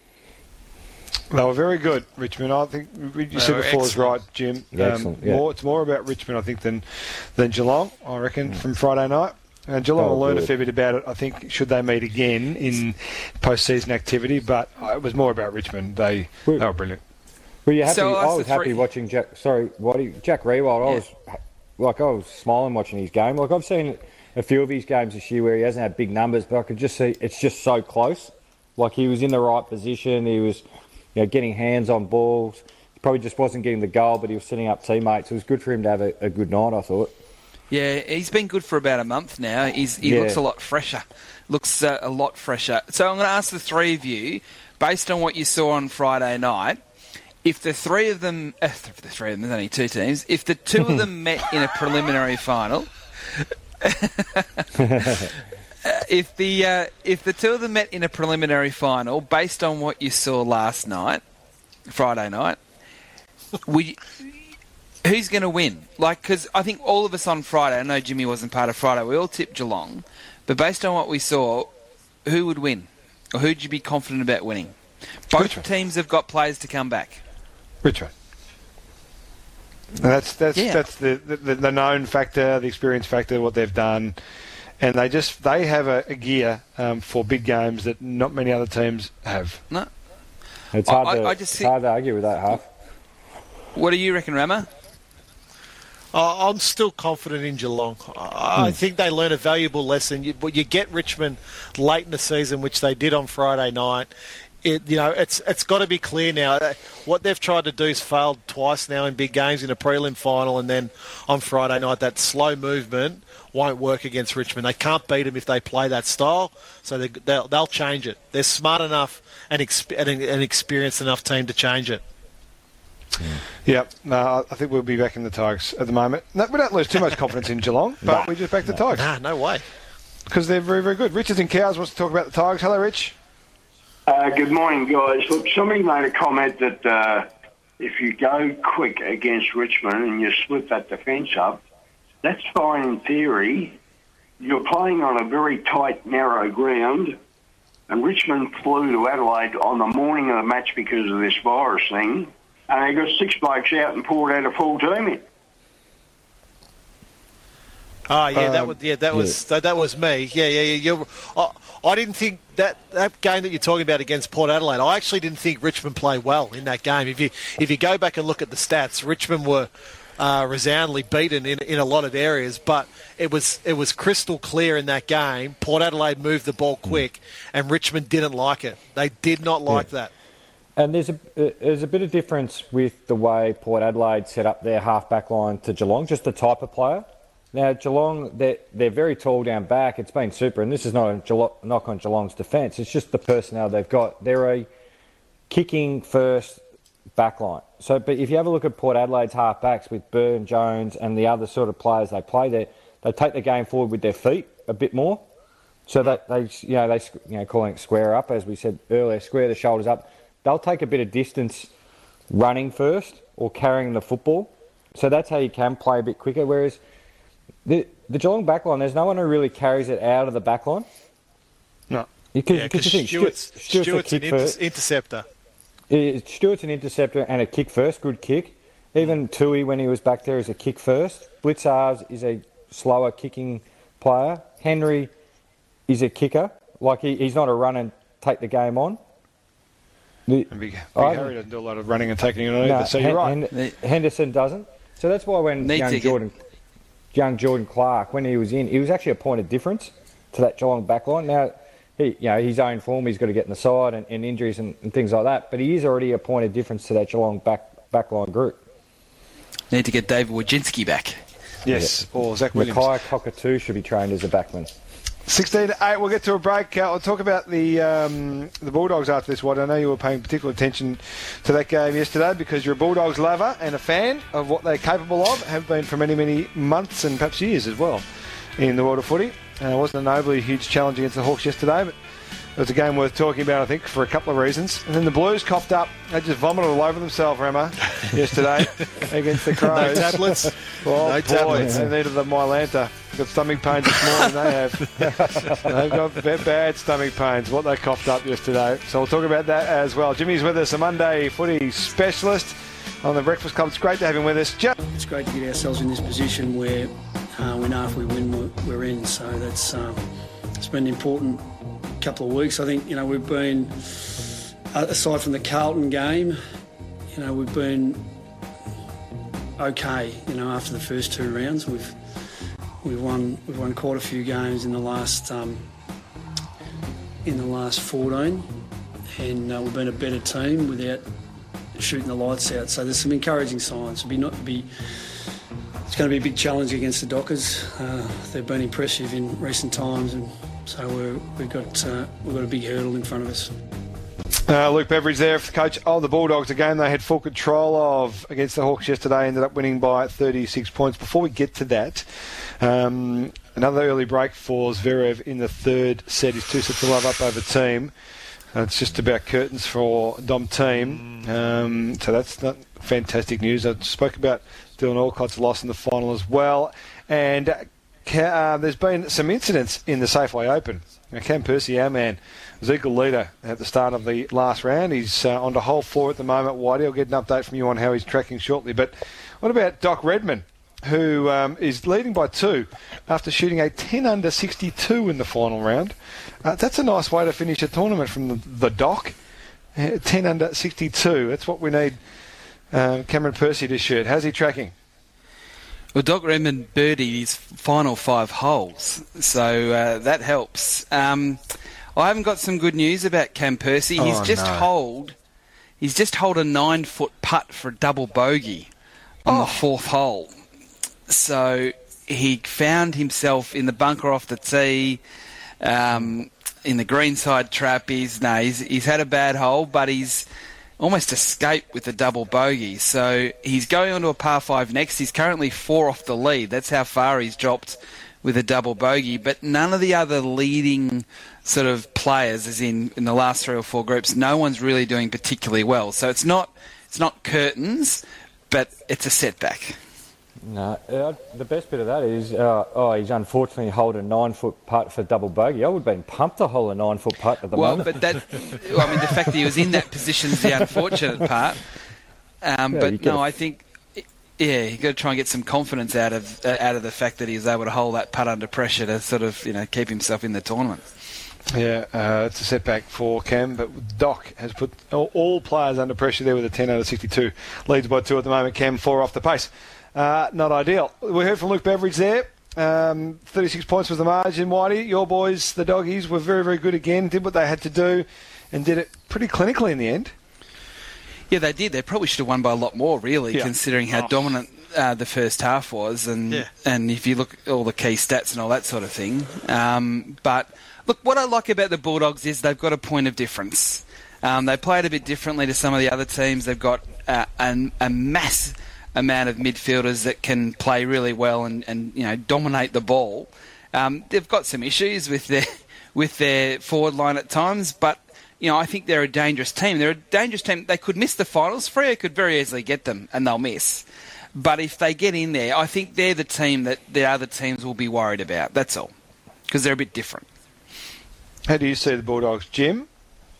They were very good, Richmond. I think you they said before was right, Jim. Yeah, um, yeah. more, it's more about Richmond, I think, than than Geelong, I reckon, mm. from Friday night. And Geelong oh, will learn good. a fair bit about it, I think, should they meet again in post-season activity. But it was more about Richmond. They, well, they were brilliant. Well, you happy? So I was happy three... watching Jack. Sorry, what? Jack Rewald. I yeah. was like, I was smiling watching his game. Like I've seen a few of his games this year where he hasn't had big numbers, but I could just see it's just so close. Like he was in the right position. He was, you know, getting hands on balls. He probably just wasn't getting the goal, but he was setting up teammates. It was good for him to have a, a good night, I thought. Yeah, he's been good for about a month now. He's, he yeah. looks a lot fresher. Looks uh, a lot fresher. So I'm going to ask the three of you, based on what you saw on Friday night, if the three of them, uh, the three of them, there's only two teams, if the two of them met in a preliminary final, if the uh, if the two of them met in a preliminary final, based on what you saw last night, Friday night, would you, who's going to win? Like, because I think all of us on Friday, I know Jimmy wasn't part of Friday, we all tipped Geelong, but based on what we saw, who would win? Or who'd you be confident about winning? Both Richmond. Teams have got players to come back. Richmond. That's that's yeah. that's the, the the known factor, the experience factor, what they've done, and they just they have a, a gear um, for big games that not many other teams have. No, it's hard, I, to, I just it's hard to argue with that, Half. What do you reckon, Rama? Uh, I'm still confident in Geelong. I, I think they learn a valuable lesson. You, you get Richmond late in the season, which they did on Friday night. It, you know, it's it's got to be clear now. What they've tried to do is failed twice now in big games, in a prelim final, and then on Friday night, that slow movement won't work against Richmond. They can't beat them if they play that style, so they, they'll, they'll change it. They're smart enough and exp- an experienced enough team to change it. Yeah, no, I think we'll be back in the Tigers at the moment. No, we don't lose too much confidence in Geelong, but we just back the Tigers. Nah, no way. because they're very, very good. Richard's in Cows wants to talk about the Tigers. Hello, Rich. Uh, good morning, guys. Look, somebody made a comment that uh, if you go quick against Richmond and you split that defence up, that's fine in theory. You're playing on a very tight, narrow ground, and Richmond flew to Adelaide on the morning of the match because of this virus thing, and they got six blokes out and poured out a full team in. Oh yeah, Um, that was yeah, that was that, that was me. Yeah, yeah, yeah. You're, I, I didn't think that that game that you're talking about against Port Adelaide. I actually didn't think Richmond played well in that game. If you if you go back and look at the stats, Richmond were uh, resoundingly beaten in in a lot of areas, but it was it was crystal clear in that game. Port Adelaide moved the ball quick, and Richmond didn't like it. They did not like Yeah. that. And there's a there's a bit of difference with the way Port Adelaide set up their half-back line to Geelong, just the type of player. Now, Geelong, they're, they're very tall down back. It's been super, and this is not a Geelong, knock on Geelong's defence. It's just the personnel they've got. They're a kicking first back line. So, but if you have a look at Port Adelaide's half-backs with Burn, Jones, and the other sort of players they play there, they take the game forward with their feet a bit more. So that they, you know, they, you know, calling it square up, as we said earlier, square the shoulders up. They'll take a bit of distance running first or carrying the football. So that's how you can play a bit quicker. Whereas the the Geelong backline, there's no one who really carries it out of the backline. No. You could, Yeah, you could because think Stewart's, Stewart's, Stewart's, Stewart's a an kick inter- first. interceptor. Uh, Stewart's an interceptor and a kick first, good kick. Even Tui, when he was back there, is a kick first. Blitzars is a slower kicking player. Henry is a kicker. Like, he, he's not a run and take the game on. The, Big, Big I- Harry doesn't do a lot of running and taking it on no, either, so you're Hen- right. Hen- Henderson doesn't. So that's why when Need young to get- Jordan, young Jordan Clark, when he was in, he was actually a point of difference to that Geelong backline. Now, he, you know, his own form, he's got to get in the side and, and injuries and, and things like that. But he is already a point of difference to that Geelong back backline group. Need to get David Wojcinski back. Yes, or Zach Williams. Mackay Cockatoo should be trained as a backman. sixteen to eight, we'll get to a break. Uh, we'll talk about the um, the Bulldogs after this one. I know you were paying particular attention to that game yesterday because you're a Bulldogs lover and a fan of what they're capable of, have been for many, many months and perhaps years as well in the world of footy. Uh, it wasn't an overly huge challenge against the Hawks yesterday, but it was a game worth talking about, I think, for a couple of reasons. And then the Blues coughed up. They just vomited all over themselves, Rema, yesterday against the Crows. No tablets. Oh, No boy, tablets. they needed the Mylanta. Got stomach pains this morning, they have. They've got bad, bad stomach pains, what they coughed up yesterday. So we'll talk about that as well. Jimmy's with us, a Monday footy specialist on the Breakfast Club. It's great to have him with us. Ju- It's great to get ourselves in this position where uh, we know if we win, we're, we're in. So that's um, it's been an important couple of weeks. I think, you know, we've been, uh, aside from the Carlton game, you know, we've been okay, you know, after the first two rounds. We've we've won we've won quite a few games in the last um, in the last fourteen, and uh, we've been a better team without shooting the lights out. So there's some encouraging signs. It'll be not be it's going to be a big challenge against the Dockers. Uh, they've been impressive in recent times, and so we're, we've got uh, we've got a big hurdle in front of us. Uh, Luke Beveridge there, for the coach of the Bulldogs. A game they had full control of against the Hawks yesterday, ended up winning by thirty-six points. Before we get to that, um, another early break for Zverev in the third set. He's two sets to love up over team. Uh, it's just about curtains for Dom team. Um, so that's not fantastic news. I spoke about Dylan Alcott's loss in the final as well. And uh, there's been some incidents in the Safeway Open. Now, Cam Percy, our man, was equal leader at the start of the last round. He's uh, on to hole four at the moment. Whitey, I'll get an update from you on how he's tracking shortly. But what about Doc Redman, who um, is leading by two after shooting a ten under sixty-two in the final round? Uh, that's a nice way to finish a tournament from the, the Doc. Uh, ten under sixty-two. That's what we need uh, Cameron Percy to shoot. How's he tracking? Well, Doc Redman birdied his final five holes, so uh, that helps. Um, I haven't got some good news about Cam Percy. He's Oh, just no. holed. He's just holed a nine-foot putt for a double bogey on Oh. the fourth hole. So he found himself in the bunker off the tee, um, in the greenside trap. He's no, he's he's had a bad hole, but he's almost escaped with the double bogey. So he's going on to a par five next. He's currently four off the lead. That's how far he's dropped with a double bogey, but none of the other leading sort of players, as in in the last three or four groups, no one's really doing particularly well. So it's not it's not curtains, but it's a setback. No, uh, the best bit of that is, uh, oh, he's unfortunately holding a nine-foot putt for double bogey. I would have been pumped to hold a nine-foot putt at the well, moment. Well, but that, well, I mean, the fact that he was in that position is the unfortunate part. Um, yeah, but no, I think, yeah, you've got to try and get some confidence out of uh, out of the fact that he was able to hold that putt under pressure to sort of, you know, keep himself in the tournament. Yeah, uh, it's a setback for Cam, but Doc has put all, all players under pressure there with a ten out of sixty-two. Leads by two at the moment. Cam four off the pace. Uh, not ideal. We heard from Luke Beveridge there. Um, thirty-six points was the margin. Whitey, your boys, the doggies, were very, very good again. Did what they had to do and did it pretty clinically in the end. Yeah, they did. They probably should have won by a lot more, really, yeah. considering how oh. dominant uh, the first half was. And yeah. and if you look at all the key stats and all that sort of thing. Um, but, look, what I like about the Bulldogs is they've got a point of difference. Um, they play it a bit differently to some of the other teams. They've got uh, a, a mass amount of midfielders that can play really well and, and you know, dominate the ball. Um, they've got some issues with their with their forward line at times, but you know, I think they're a dangerous team. They're a dangerous team. They could miss the finals. Freo could very easily get them, and they'll miss. But if they get in there, I think they're the team that the other teams will be worried about. That's all, because they're a bit different. How do you see the Bulldogs, Jim?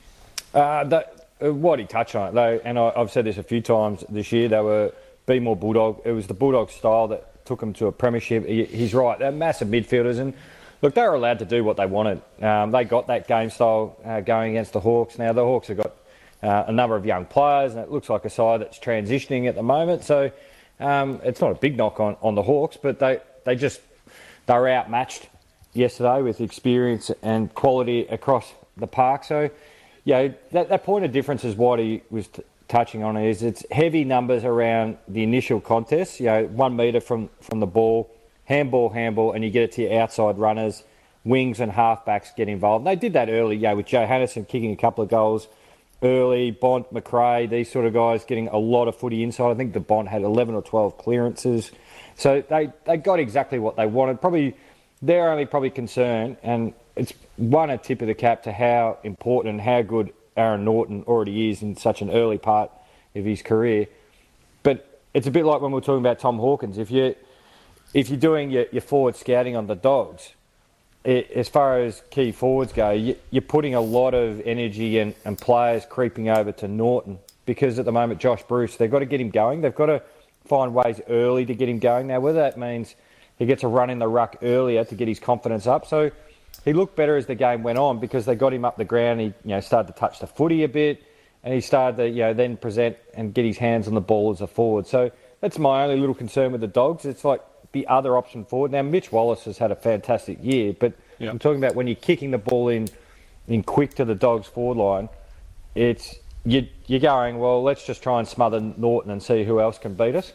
Uh, that, uh, what he touched on it, though, and I, I've said this a few times this year, they were be more Bulldog. It was the Bulldog style that took them to a premiership. He, he's right. They're massive midfielders, and look, they were allowed to do what they wanted. Um, they got that game style uh, going against the Hawks. Now, the Hawks have got uh, a number of young players, and it looks like a side that's transitioning at the moment. So um, it's not a big knock on, on the Hawks, but they, they just they were outmatched yesterday with experience and quality across the park. So, yeah, that, that point of difference is what he was t- touching on is it's heavy numbers around the initial contest, you know, one metre from, from the ball, handball, handball, and you get it to your outside runners, wings and halfbacks get involved. And they did that early, yeah, with Joe Hannison kicking a couple of goals early, Bont, McRae, these sort of guys getting a lot of footy inside. I think the Bont had eleven or twelve clearances. So they, they got exactly what they wanted. Probably their only probably concern, and it's one a tip of the cap to how important and how good Aaron Norton already is in such an early part of his career. But it's a bit like when we were talking about Tom Hawkins. If you if you're doing your, your forward scouting on the Dogs, it, as far as key forwards go, you, you're putting a lot of energy and, and players creeping over to Norton because at the moment Josh Bruce, they've got to get him going. They've got to find ways early to get him going. Now, whether that means he gets a run in the ruck earlier to get his confidence up. So he looked better as the game went on because they got him up the ground. He, you know, started to touch the footy a bit, and he started to, you know, then present and get his hands on the ball as a forward. So that's my only little concern with the Dogs. It's like the other option forward. Now, Mitch Wallace has had a fantastic year, but yep. I'm talking about when you're kicking the ball in, in quick to the Dogs forward line, it's you, you're going, well, let's just try and smother Norton and see who else can beat us.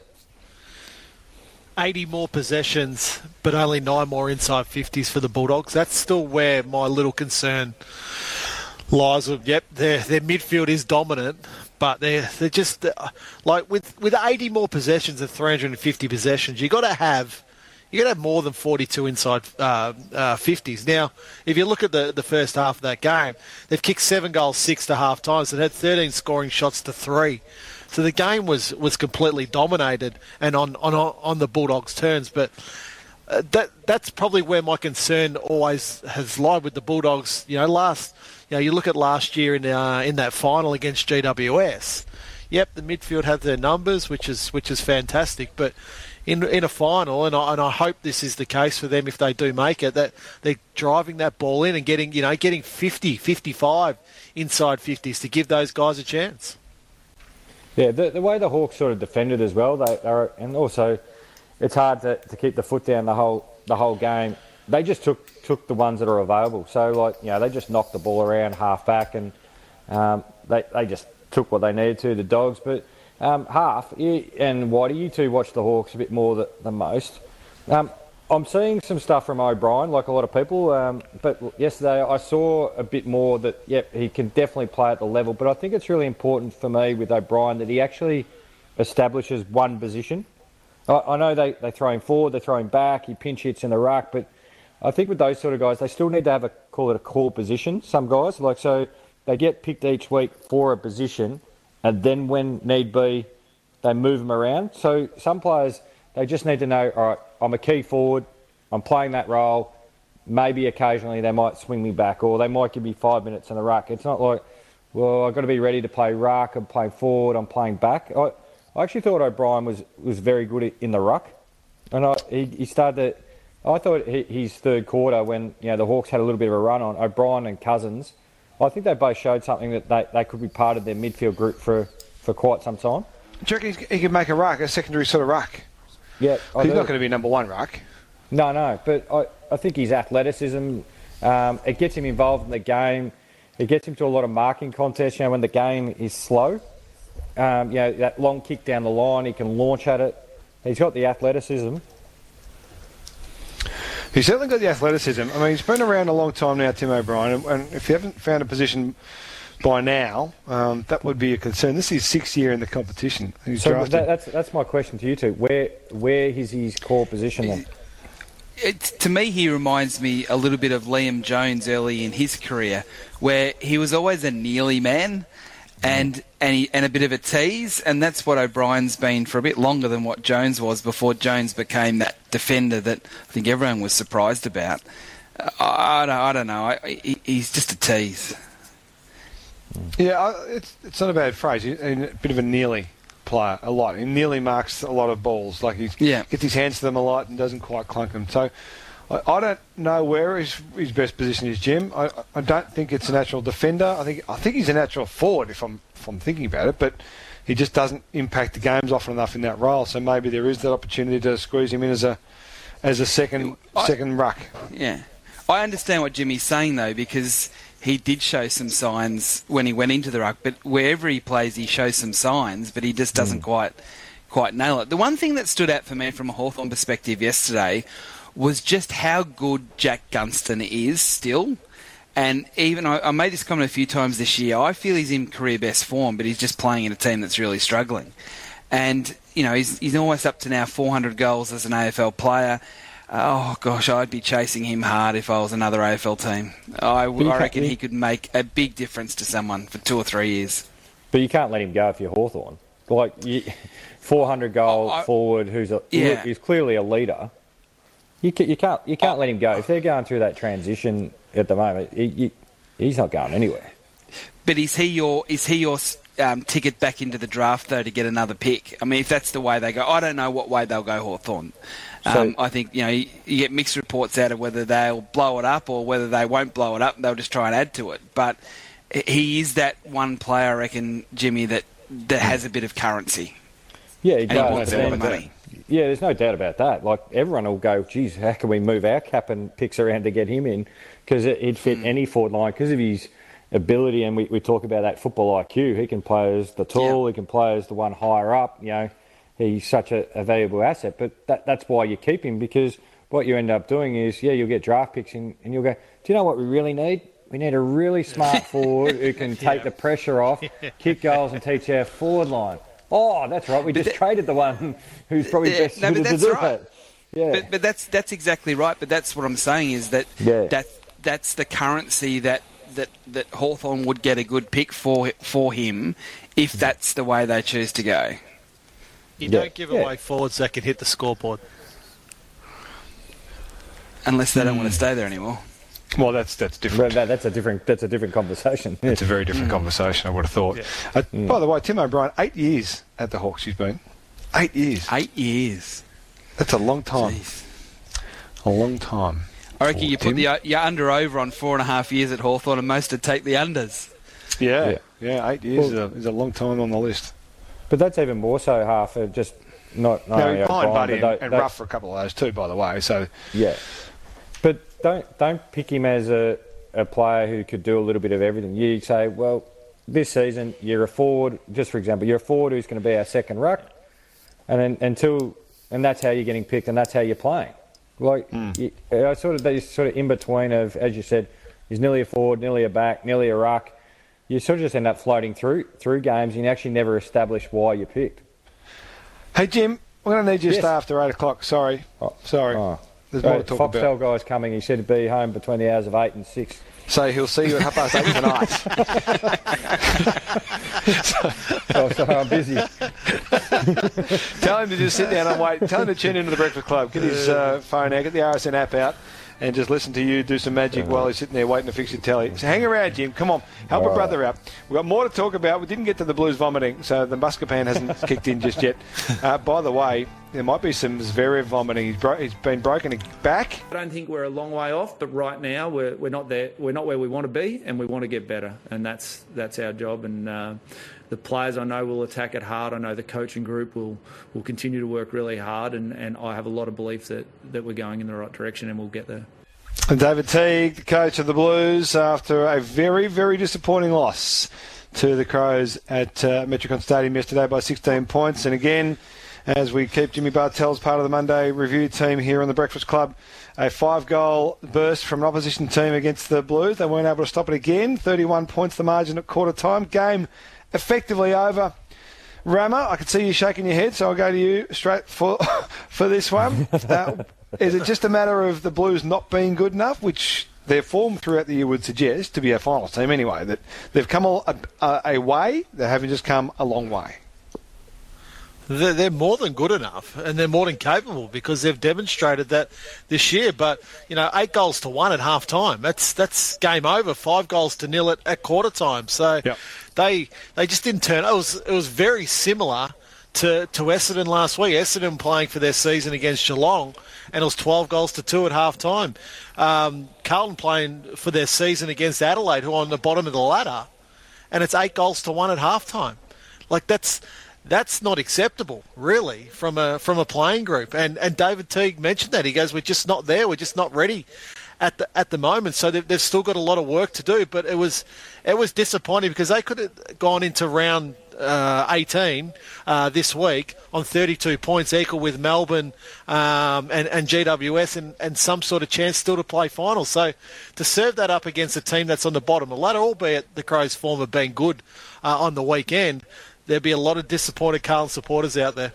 eighty more possessions, but only nine more inside fifties for the Bulldogs. That's still where my little concern lies. With yep, their their midfield is dominant, but they're they're just uh, like with with eighty more possessions and three hundred fifty possessions, you got to have you got to have more than forty-two inside uh, uh, fifties. Now, if you look at the the first half of that game, they've kicked seven goals, six to half times, and had thirteen scoring shots to three. So the game was, was completely dominated and on, on on the Bulldogs' turns. But uh, that that's probably where my concern always has lied with the Bulldogs. You know, last you know you look at last year in uh, in that final against G W S. Yep, the midfield had their numbers, which is which is fantastic. But in in a final, and I, and I hope this is the case for them if they do make it, that they're driving that ball in and getting you know getting fifty, fifty-five inside fifties to give those guys a chance. Yeah, the, the way the Hawks sort of defended as well, they, they were, and also it's hard to, to keep the foot down the whole the whole game. They just took took the ones that are available. So, like, you know, they just knocked the ball around half back and um, they, they just took what they needed to, the Dogs. But um, half, you, and Whitey, you two watch the Hawks a bit more than, than most. Um, I'm seeing some stuff from O'Brien, like a lot of people, um, but yesterday I saw a bit more that, yep, he can definitely play at the level, but I think it's really important for me with O'Brien that he actually establishes one position. I, I know they, they throw him forward, they throw him back, he pinch hits in the ruck, but I think with those sort of guys, they still need to have a, call it a core position, some guys. Like, so they get picked each week for a position, and then when need be, they move them around. So some players, they just need to know, all right, I'm a key forward, I'm playing that role, maybe occasionally they might swing me back, or they might give me five minutes in the ruck. It's not like, well, I've got to be ready to play ruck, I'm playing forward, I'm playing back. I, I actually thought O'Brien was, was very good in the ruck. And I, he, he started to... I thought his third quarter, when you know the Hawks had a little bit of a run on O'Brien and Cousins, I think they both showed something that they, they could be part of their midfield group for, for quite some time. Do you reckon he could make a ruck, a secondary sort of ruck? Yeah. I He's do. not going to be number one ruck. No, no, but I, I think his athleticism, um, it gets him involved in the game. It gets him to a lot of marking contests, you know, when the game is slow. Um, you know, that long kick down the line, he can launch at it. He's got the athleticism. He's certainly got the athleticism. I mean, he's been around a long time now, Tim O'Brien, and, and if you haven't found a position by now, um, that would be a concern. This is his sixth year in the competition. He's so drafted. that, that's that's my question to you two. Where where is his core position then? It, to me, he reminds me a little bit of Liam Jones early in his career, where he was always a nearly man and and, he, and a bit of a tease, and that's what O'Brien's been for a bit longer than what Jones was before Jones became that defender that I think everyone was surprised about. Uh, I, don't, I don't know. I, he, he's just a tease. Yeah, I- it's it's not a bad phrase. He's a bit of a nearly player, a lot. He nearly marks a lot of balls. Like he Yeah. gets his hands to them a lot and doesn't quite clunk them. So I, I don't know where his his best position is, Jim. I, I don't think it's a natural defender. I think I think he's a natural forward if I'm if I'm thinking about it, but he just doesn't impact the games often enough in that role. So maybe there is that opportunity to squeeze him in as a as a second I- second ruck. Yeah. I understand what Jimmy's saying, though, because he did show some signs when he went into the ruck, but wherever he plays, he shows some signs, but he just doesn't Mm. quite quite nail it. The one thing that stood out for me from a Hawthorn perspective yesterday was just how good Jack Gunston is still. And even, I, I made this comment a few times this year, I feel he's in career best form, but he's just playing in a team that's really struggling. And, you know, he's, he's almost up to now four hundred goals as an A F L player. Oh, gosh, I'd be chasing him hard if I was another A F L team. I, you I reckon can't- he could make a big difference to someone for two or three years. But you can't let him go if you're Hawthorn. Like, you, four hundred goal I- forward who's a, Yeah. who's clearly a leader. You, can, you can't you can't let him go. If they're going through that transition at the moment, he, he, he's not going anywhere. But is he your is he your um, ticket back into the draft, though, to get another pick? I mean, if that's the way they go, I don't know what way they'll go, Hawthorn. Um, So- I think, you know, you, you get mixed reports out of whether they'll blow it up or whether they won't blow it up. They'll just try and add to it. But he is that one player, I reckon, Jimmy, that, that has a bit of currency. Yeah, he And he does. wants a lot of money. Yeah, there's no doubt about that. Like, everyone will go, geez, how can we move our cap and picks around to get him in? Because it, he'd fit any forward line because of his ability, and we, we talk about that football I Q. He can play as the tall, he can play as the one higher up, you know. He's such a, a valuable asset, but that, that's why you keep him, because what you end up doing is, yeah, you'll get draft picks and, and you'll go, do you know what we really need? We need a really smart forward who can take the pressure off, kick goals and teach our forward line. Oh, that's right, we just that- traded the one who's probably Yeah, best no, but suited to that's do right. that. Yeah. But, but that's that's exactly right. But that's what I'm saying is that Yeah. that that's the currency that, that, that Hawthorn would get a good pick for for him if that's the way they choose to go. You Yeah. don't give Yeah. away forwards that can hit the scoreboard. Unless they don't want to stay there anymore. Well, that's that's Well, different. that, that's a different that's a different conversation. It's a very different conversation, I would have thought. Uh, By the way, Tim O'Brien, eight years at the Hawks he's been. Eight years. Eight years. That's a long time. Jeez. A long time. I reckon you Tim? put the your under over on four and a half years at Hawthorn, and most would take the unders. Yeah, Yeah. yeah, eight years Well- is, a, is a long time on the list. But that's even more so half of just not, not No, only Pine, O'Brien, Buddy, but and, tho- and tho- Ruff for a couple of those too, by the way. So Yeah, but don't don't pick him as a, a player who could do a little bit of everything. You say, well, this season you're a forward. Just for example, you're a forward who's going to be our second ruck, and then, until and that's how you're getting picked, and that's how you're playing. Like you, I sort of these sort of in between of, as you said, he's nearly a forward, nearly a back, nearly a ruck. You sort of just end up floating through through games, and you actually never establish why you picked. Hey, Jim, we're going to need you to Yes. stay after eight o'clock. Sorry. Oh, Sorry. oh. There's more Right, to talk about. Foxtel guy's coming. He said he'd be home between the hours of eight and six. So he'll see you at half past eight tonight. Oh, sorry, I'm busy. Tell him to just sit down and wait. Tell him to tune into the Breakfast Club. Get his uh, phone out, get the R S N app out, and just listen to you do some magic while he's sitting there waiting to fix your telly. So hang around, Jim. Come on. Help a brother out. We've got more to talk about. We didn't get to the Blues vomiting, so the Muscatine hasn't kicked in just yet. Uh, by the way, there might be some Zverev vomiting. He's, bro- he's been broken back. I don't think we're a long way off, but right now we're we're not there. We're not where we want to be, and we want to get better, and that's that's our job. And uh, the players I know will attack it hard. I know the coaching group will will continue to work really hard, and, and I have a lot of belief that, that we're going in the right direction, and we'll get there. And David Teague, the coach of the Blues, after a very, very disappointing loss to the Crows at uh, Metricon Stadium yesterday by sixteen points. And again, as we keep Jimmy Bartell's part of the Monday review team here on the Breakfast Club, a five-goal burst from an opposition team against the Blues. They weren't able to stop it again. thirty-one points the margin at quarter time. Game effectively over. Rama, I can see you shaking your head, so I'll go to you straight for for this one. Uh, is it just a matter of the Blues not being good enough, which their form throughout the year would suggest, to be a finals team anyway, that they've come a, a, a way, they haven't just come a long way? They're, they're more than good enough, and they're more than capable because they've demonstrated that this year. But, you know, eight goals to one at half time, that's that's game over. Five goals to nil at, at quarter time. So yep. they they just didn't turn. It was, it was very similar to, to Essendon last week. Essendon playing for their season against Geelong, and it was twelve goals to two at half time. Um, Carlton playing for their season against Adelaide, who are on the bottom of the ladder, and it's eight goals to one at half time. Like, that's... That's not acceptable, really, from a from a playing group. And and David Teague mentioned that. He goes, we're just not there. We're just not ready at the at the moment. So they've, they've still got a lot of work to do. But it was it was disappointing because they could have gone into round uh, eighteen uh, this week on thirty-two points, equal with Melbourne um, and, and G W S, and, and some sort of chance still to play finals. So to serve that up against a team that's on the bottom of the ladder, albeit the Crows' form of being good uh, on the weekend, there'd be a lot of disappointed Carlton supporters out there.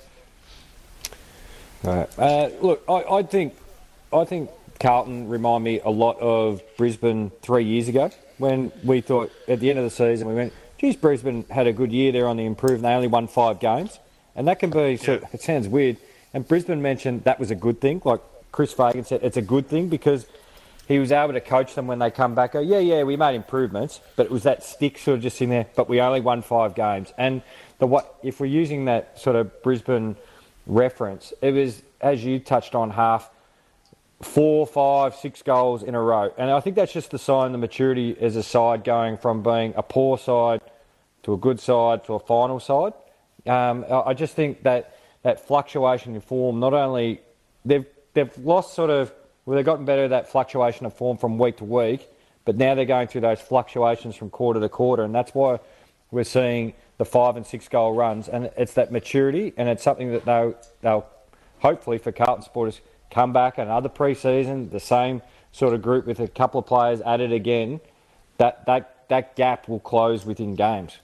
Right. Uh, look, I, I think I think Carlton remind me a lot of Brisbane three years ago when we thought at the end of the season we went, geez, Brisbane had a good year there on the improve and they only won five games. And that can be, sort of, it sounds weird, and Brisbane mentioned that was a good thing. Like Chris Fagan said, it's a good thing because he was able to coach them when they come back. Go, yeah, yeah, we made improvements, but it was that stick sort of just in there. But we only won five games, and the what if we're using that sort of Brisbane reference, it was, as you touched on, half four, five, six goals in a row, and I think that's just the sign of the maturity as a side going from being a poor side to a good side to a final side. Um, I just think that that fluctuation in form, not only they've they've lost sort of. Well, they've gotten better at that fluctuation of form from week to week, but now they're going through those fluctuations from quarter to quarter, and that's why we're seeing the five and six goal runs, and it's that maturity, and it's something that they'll, they'll hopefully for Carlton supporters come back another pre-season, the same sort of group with a couple of players added again, that, that, that gap will close within games.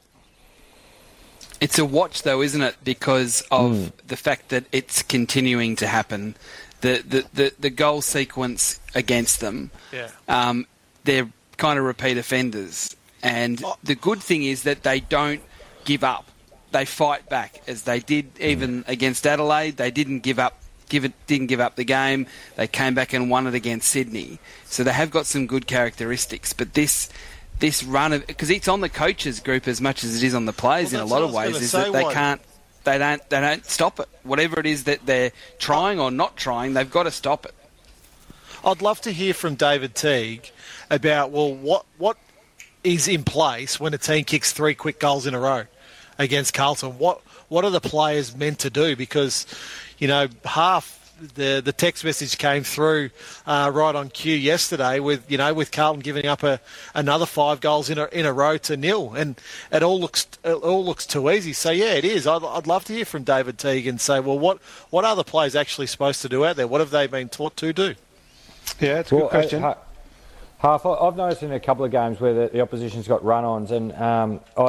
It's a watch, though, isn't it? Because of mm. the fact that it's continuing to happen. The, the, the, the goal sequence against them, yeah. um, they're kind of repeat offenders. And oh. the good thing is that they don't give up. They fight back, as they did even mm. against Adelaide. They didn't give up. Give it, didn't give up the game. They came back and won it against Sydney. So they have got some good characteristics. But this this run of, because it's on the coaches group as much as it is on the players well, in a lot of ways, is that they one. can't. They don't. They don't stop it. Whatever it is that they're trying or not trying, they've got to stop it. I'd love to hear from David Teague about well, what what is in place when a team kicks three quick goals in a row against Carlton? What what are the players meant to do? Because you know half. The the text message came through uh, right on cue yesterday with you know with Carlton giving up a another five goals in a in a row to nil, and it all looks it all looks too easy. So yeah, it is. I'd, I'd love to hear from David Teague and say, well, what what are the players actually supposed to do out there? What have they been taught to do? Yeah, it's a well, good question. Uh, Half, I've noticed in a couple of games where the, the opposition's got run-ons, and um, I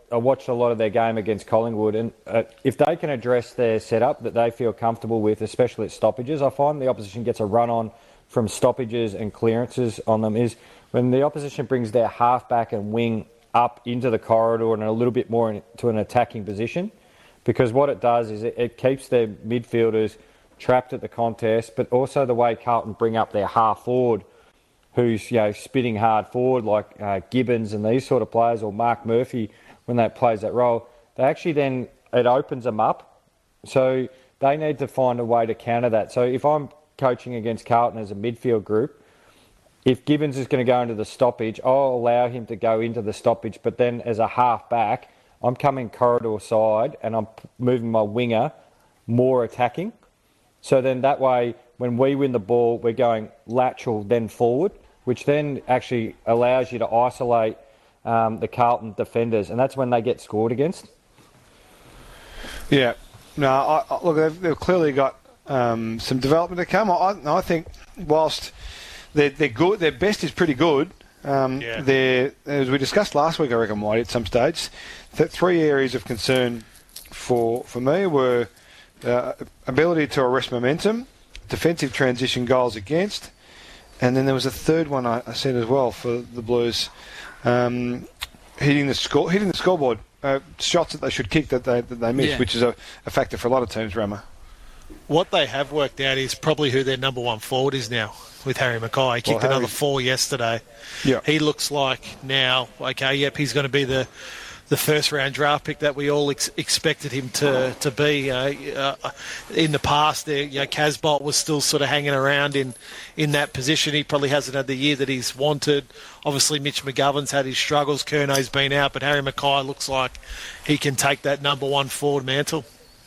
I watched a lot of their game against Collingwood, and uh, if they can address their setup that they feel comfortable with, especially at stoppages, I find the opposition gets a run on from stoppages and clearances on them, is when the opposition brings their halfback and wing up into the corridor and a little bit more into an attacking position, because what it does is it, it keeps their midfielders trapped at the contest, but also the way Carlton bring up their half forward, who's, you know, spitting hard forward, like uh, Gibbons and these sort of players, or Mark Murphy when they plays that role, they actually then, it opens them up. So they need to find a way to counter that. So if I'm coaching against Carlton as a midfield group, if Gibbons is going to go into the stoppage, I'll allow him to go into the stoppage, but then as a half back, I'm coming corridor side and I'm moving my winger more attacking. So then that way, when we win the ball, we're going lateral, then forward, which then actually allows you to isolate um, the Carlton defenders, and that's when they get scored against. Yeah. No, I, I, look, they've, they've clearly got um, some development to come. I, I think whilst they're, they're good, their best is pretty good. Um, yeah. They're, as we discussed last week, I reckon, Whitey, at some stage, that three areas of concern for for me were uh, ability to arrest momentum, defensive transition goals against, and then there was a third one I, I said as well for the Blues, um, hitting the score, hitting the scoreboard, uh, shots that they should kick that they that they missed, yeah. which is a, a factor for a lot of teams, Rama. What they have worked out is probably who their number one forward is now, with Harry Mackay. He kicked well, another four yesterday. Yeah. He looks like now, okay, yep, he's going to be the the first round draft pick that we all ex- expected him to to be. Uh, uh, in the past, there, you know, Casbolt was still sort of hanging around in, in that position. He probably hasn't had the year that he's wanted. Obviously, Mitch McGovern's had his struggles. Kernow's been out, but Harry Mackay looks like he can take that number one forward mantle.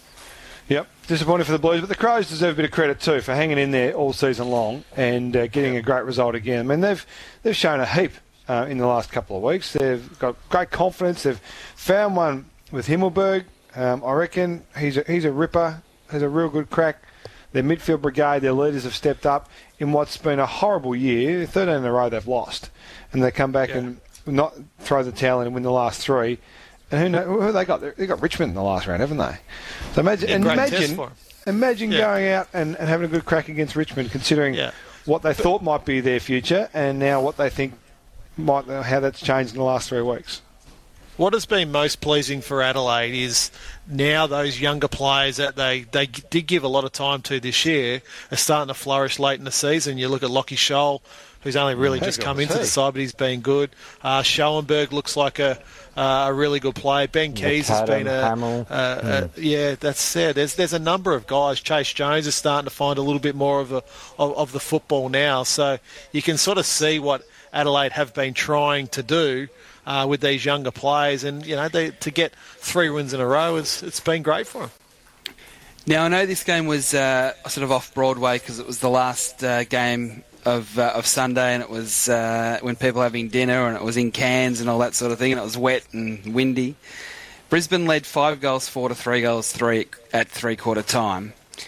Yep, disappointing for the Blues, but the Crows deserve a bit of credit too for hanging in there all season long and uh, getting a great result again. I mean, they've they've shown a heap uh, in the last couple of weeks. They've got great confidence. They've found one with Himmelberg. Um, I reckon he's a, he's a ripper. Has a real good crack. Their midfield brigade, their leaders have stepped up in what's been a horrible year. thirteen in a row they've lost, and they come back yeah. and not throw the towel in and win the last three. And who, know, who they got? They got Richmond in the last round, haven't they? So imagine, yeah, and imagine, imagine yeah. going out and, and having a good crack against Richmond, considering yeah. what they but, thought might be their future, and now what they think might, how that's changed in the last three weeks. What has been most pleasing for Adelaide is now those younger players that they, they did give a lot of time to this year are starting to flourish late in the season. You look at Lockie Scholl, who's only really just come into the side, but he's been good. Uh, Schoenberg looks like a uh, a really good player. Ben Keys has been a, a, a yeah, that's yeah. There's there's a number of guys. Chase Jones is starting to find a little bit more of a of, of the football now, so you can sort of see what Adelaide have been trying to do uh, with these younger players, and you know they, to get three wins in a row, it's it's been great for them. Now I know this game was uh, sort of off Broadway because it was the last uh, game of uh, of Sunday, and it was uh, when people were having dinner, and it was in Cairns and all that sort of thing, and it was wet and windy. Brisbane led five goals four to three goals three at three quarter time,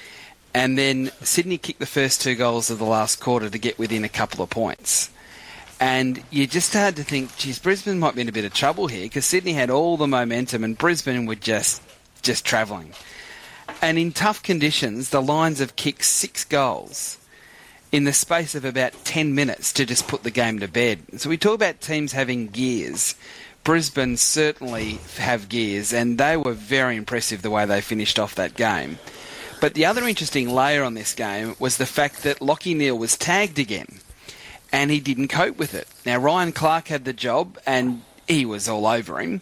and then Sydney kicked the first two goals of the last quarter to get within a couple of points. And you just started to think, geez, Brisbane might be in a bit of trouble here because Sydney had all the momentum and Brisbane were just just travelling. And in tough conditions, the Lions have kicked six goals in the space of about ten minutes to just put the game to bed. So we talk about teams having gears. Brisbane certainly have gears, and they were very impressive the way they finished off that game. But the other interesting layer on this game was the fact that Lachie Neale was tagged again, and he didn't cope with it. Now, Ryan Clark had the job, and he was all over him.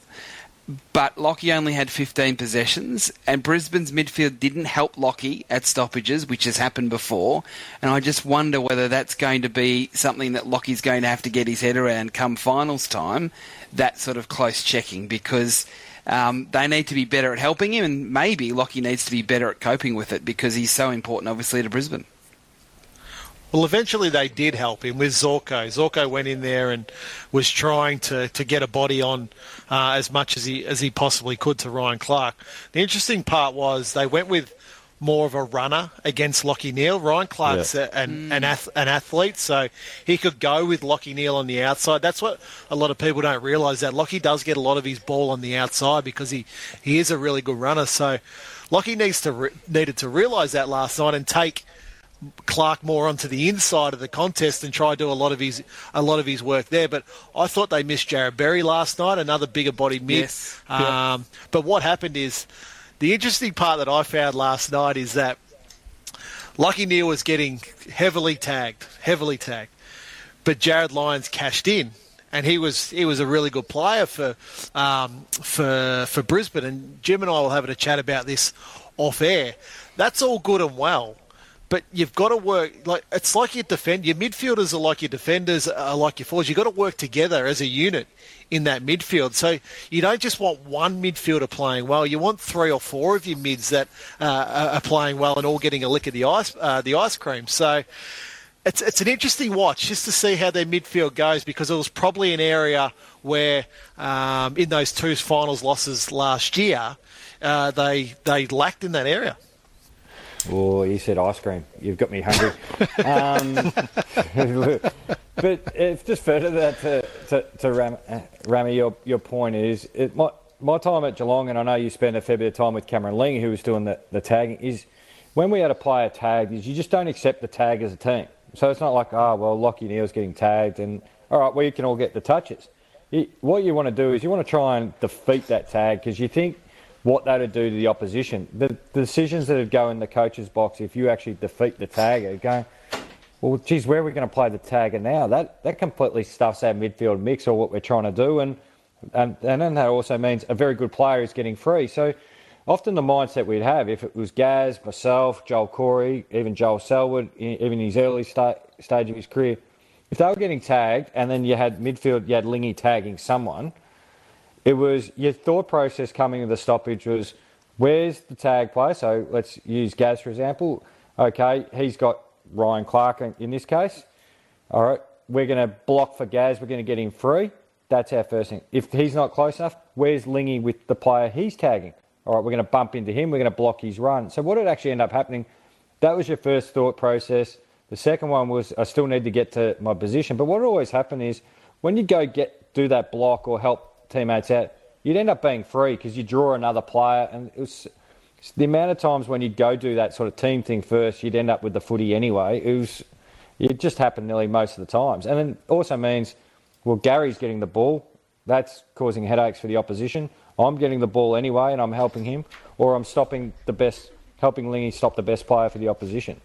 But Lockie only had fifteen possessions, and Brisbane's midfield didn't help Lockie at stoppages, which has happened before. And I just wonder whether that's going to be something that Lockie's going to have to get his head around come finals time, that sort of close checking, because um, they need to be better at helping him, and maybe Lockie needs to be better at coping with it because he's so important, obviously, to Brisbane. Well, eventually they did help him with Zorko. Zorko went in there and was trying to, to get a body on uh, as much as he as he possibly could to Ryan Clark. The interesting part was they went with more of a runner against Lachie Neale. Ryan Clark's Yeah. a, an, an, ath- an athlete, so he could go with Lachie Neale on the outside. That's what a lot of people don't realise, that Lachie does get a lot of his ball on the outside because he, he is a really good runner. So Lachie needs to re- needed to realise that last night and take Clark more onto the inside of the contest and try to do a lot of his a lot of his work there. But I thought they missed Jared Berry last night, another bigger body mid. Yes. Um, but what happened is, the interesting part that I found last night is that Lachie Neale was getting heavily tagged, heavily tagged, but Jared Lyons cashed in, and he was he was a really good player for um, for for Brisbane. And Jim and I will have a chat about this off air. That's all good and well, but you've got to work, like it's like you defend, your midfielders are like your defenders, are like your forwards. You've got to work together as a unit in that midfield. So you don't just want one midfielder playing well. You want three or four of your mids that uh, are playing well and all getting a lick of the ice, uh, the ice cream. So it's it's an interesting watch just to see how their midfield goes, because it was probably an area where um, in those two finals losses last year, uh, they they lacked in that area. Oh, you said ice cream. You've got me hungry. um, but if just further that to, to, to Ram, uh, Rami, your, your point is, it, my, my time at Geelong, and I know you spent a fair bit of time with Cameron Ling, who was doing the, the tagging, is when we had a player tagged, is you just don't accept the tag as a team. So it's not like, oh, well, Lachie Neale's getting tagged, and all right, well, you can all get the touches. You, what you want to do is you want to try and defeat that tag, because you think what that would do to the opposition. The, the decisions that would go in the coach's box if you actually defeat the tagger, going, well, geez, where are we going to play the tagger now? That that completely stuffs our midfield mix or what we're trying to do, and and, and then that also means a very good player is getting free. So often the mindset we'd have, if it was Gaz, myself, Joel Corey, even Joel Selwood, even in his early sta- stage of his career, if they were getting tagged and then you had midfield, you had Lingy tagging someone, it was your thought process coming to the stoppage was, where's the tag player? So let's use Gaz, for example. Okay, he's got Ryan Clark in, in this case. All right, we're going to block for Gaz. We're going to get him free. That's our first thing. If he's not close enough, where's Lingy with the player he's tagging? All right, we're going to bump into him. We're going to block his run. So what did actually end up happening? That was your first thought process. The second one was, I still need to get to my position. But what would always happen is when you go get do that block or help teammates out, you'd end up being free because you draw another player, and it was the amount of times when you'd go do that sort of team thing first, you'd end up with the footy anyway. It was it just happened nearly most of the times, and then it also means, well, Gary's getting the ball, that's causing headaches for the opposition. I'm getting the ball anyway, and I'm helping him, or I'm stopping the best, helping Lingy stop the best player for the opposition.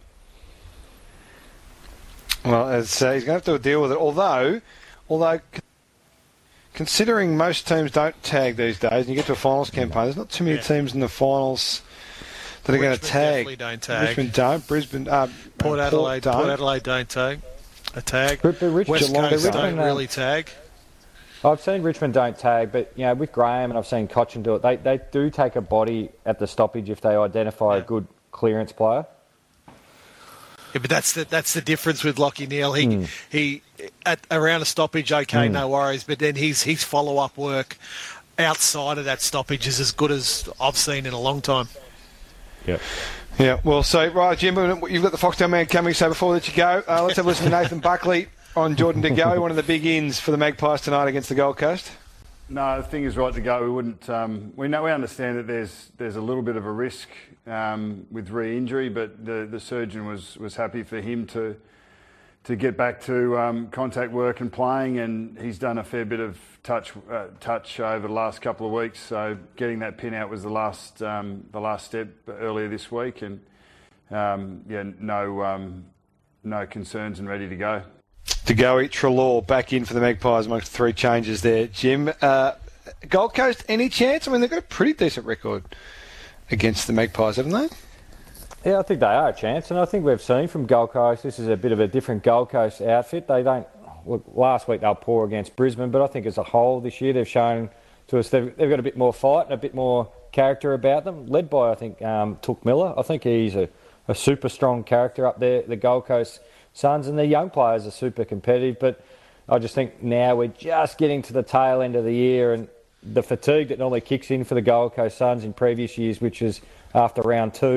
Well, it's, uh, he's going to have to deal with it. Although, although. Considering most teams don't tag these days, and you get to a finals campaign, there's not too many yeah. teams in the finals that are going to tag. Definitely don't tag. Richmond don't. Brisbane, uh, Port Adelaide, Port, Port don't. Adelaide don't tag. A tag. But, but Rich, West Geelong, Coast Richmond, don't really tag. I've seen Richmond don't tag, but you know, with Graham and I've seen Cochin do it. They they do take a body at the stoppage if they identify yeah. a good clearance player. Yeah, but that's the that's the difference with Lachie Neale. He mm. he at around a stoppage, okay, mm. no worries. But then his his follow up work outside of that stoppage is as good as I've seen in a long time. Yeah. Yeah. Well, so right, Jim, you've got the Foxtel man coming. So before we let you go, uh, let's have a listen to Nathan Buckley on Jordan De Goey, one of the big ins for the Magpies tonight against the Gold Coast. No, the thing is right to go. We wouldn't. Um, we know we understand that there's there's a little bit of a risk um, with re-injury, but the, the surgeon was was happy for him to to get back to um, contact work and playing, and he's done a fair bit of touch uh, touch over the last couple of weeks. So getting that pin out was the last um, the last step earlier this week, and um, yeah, no um, no concerns and ready to go. De Goey, Treloar back in for the Magpies amongst three changes there. Jim, uh, Gold Coast, any chance? I mean, they've got a pretty decent record against the Magpies, haven't they? Yeah, I think they are a chance, and I think we've seen from Gold Coast, this is a bit of a different Gold Coast outfit. They don't, look, last week they were poor against Brisbane, but I think as a whole this year they've shown to us they've, they've got a bit more fight and a bit more character about them, led by, I think, um, Took Miller. I think he's a, a super strong character up there, the Gold Coast Suns, and their young players are super competitive, but I just think now we're just getting to the tail end of the year, and the fatigue that normally kicks in for the Gold Coast Suns in previous years, which is after round two,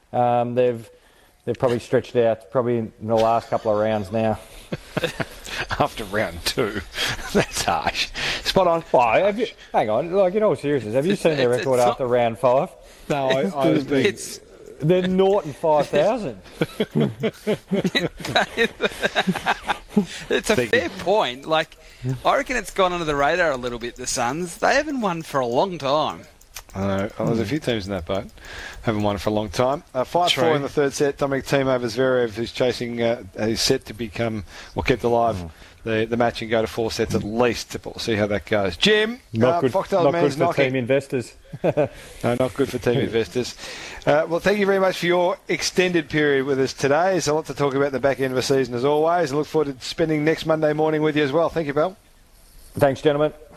Um, they've they've probably stretched out probably in the last couple of rounds now. After round two, that's harsh. Spot on. Oh, have you, hang on, like in all seriousness, have you seen their record it's after round five? No, I, I was being... It's They're naught and five thousand. It's a fair point. Like, I reckon it's gone under the radar a little bit, the Suns. They haven't won for a long time. I know. Oh, there's a few teams in that boat. Haven't won for a long time. Uh, five four in the third set. Dominic Thiem over Zverev, who's chasing, uh, he's set to become, or kept alive, mm. the, the match and go to four sets at least. We'll see how that goes. Jim, not uh, good, Foxtel not man's good for knocking. team investors. No, not good for team investors. Uh, well, thank you very much for your extended period with us today. There's a lot to talk about in the back end of the season as always. I look forward to spending next Monday morning with you as well. Thank you, pal. Thanks, gentlemen.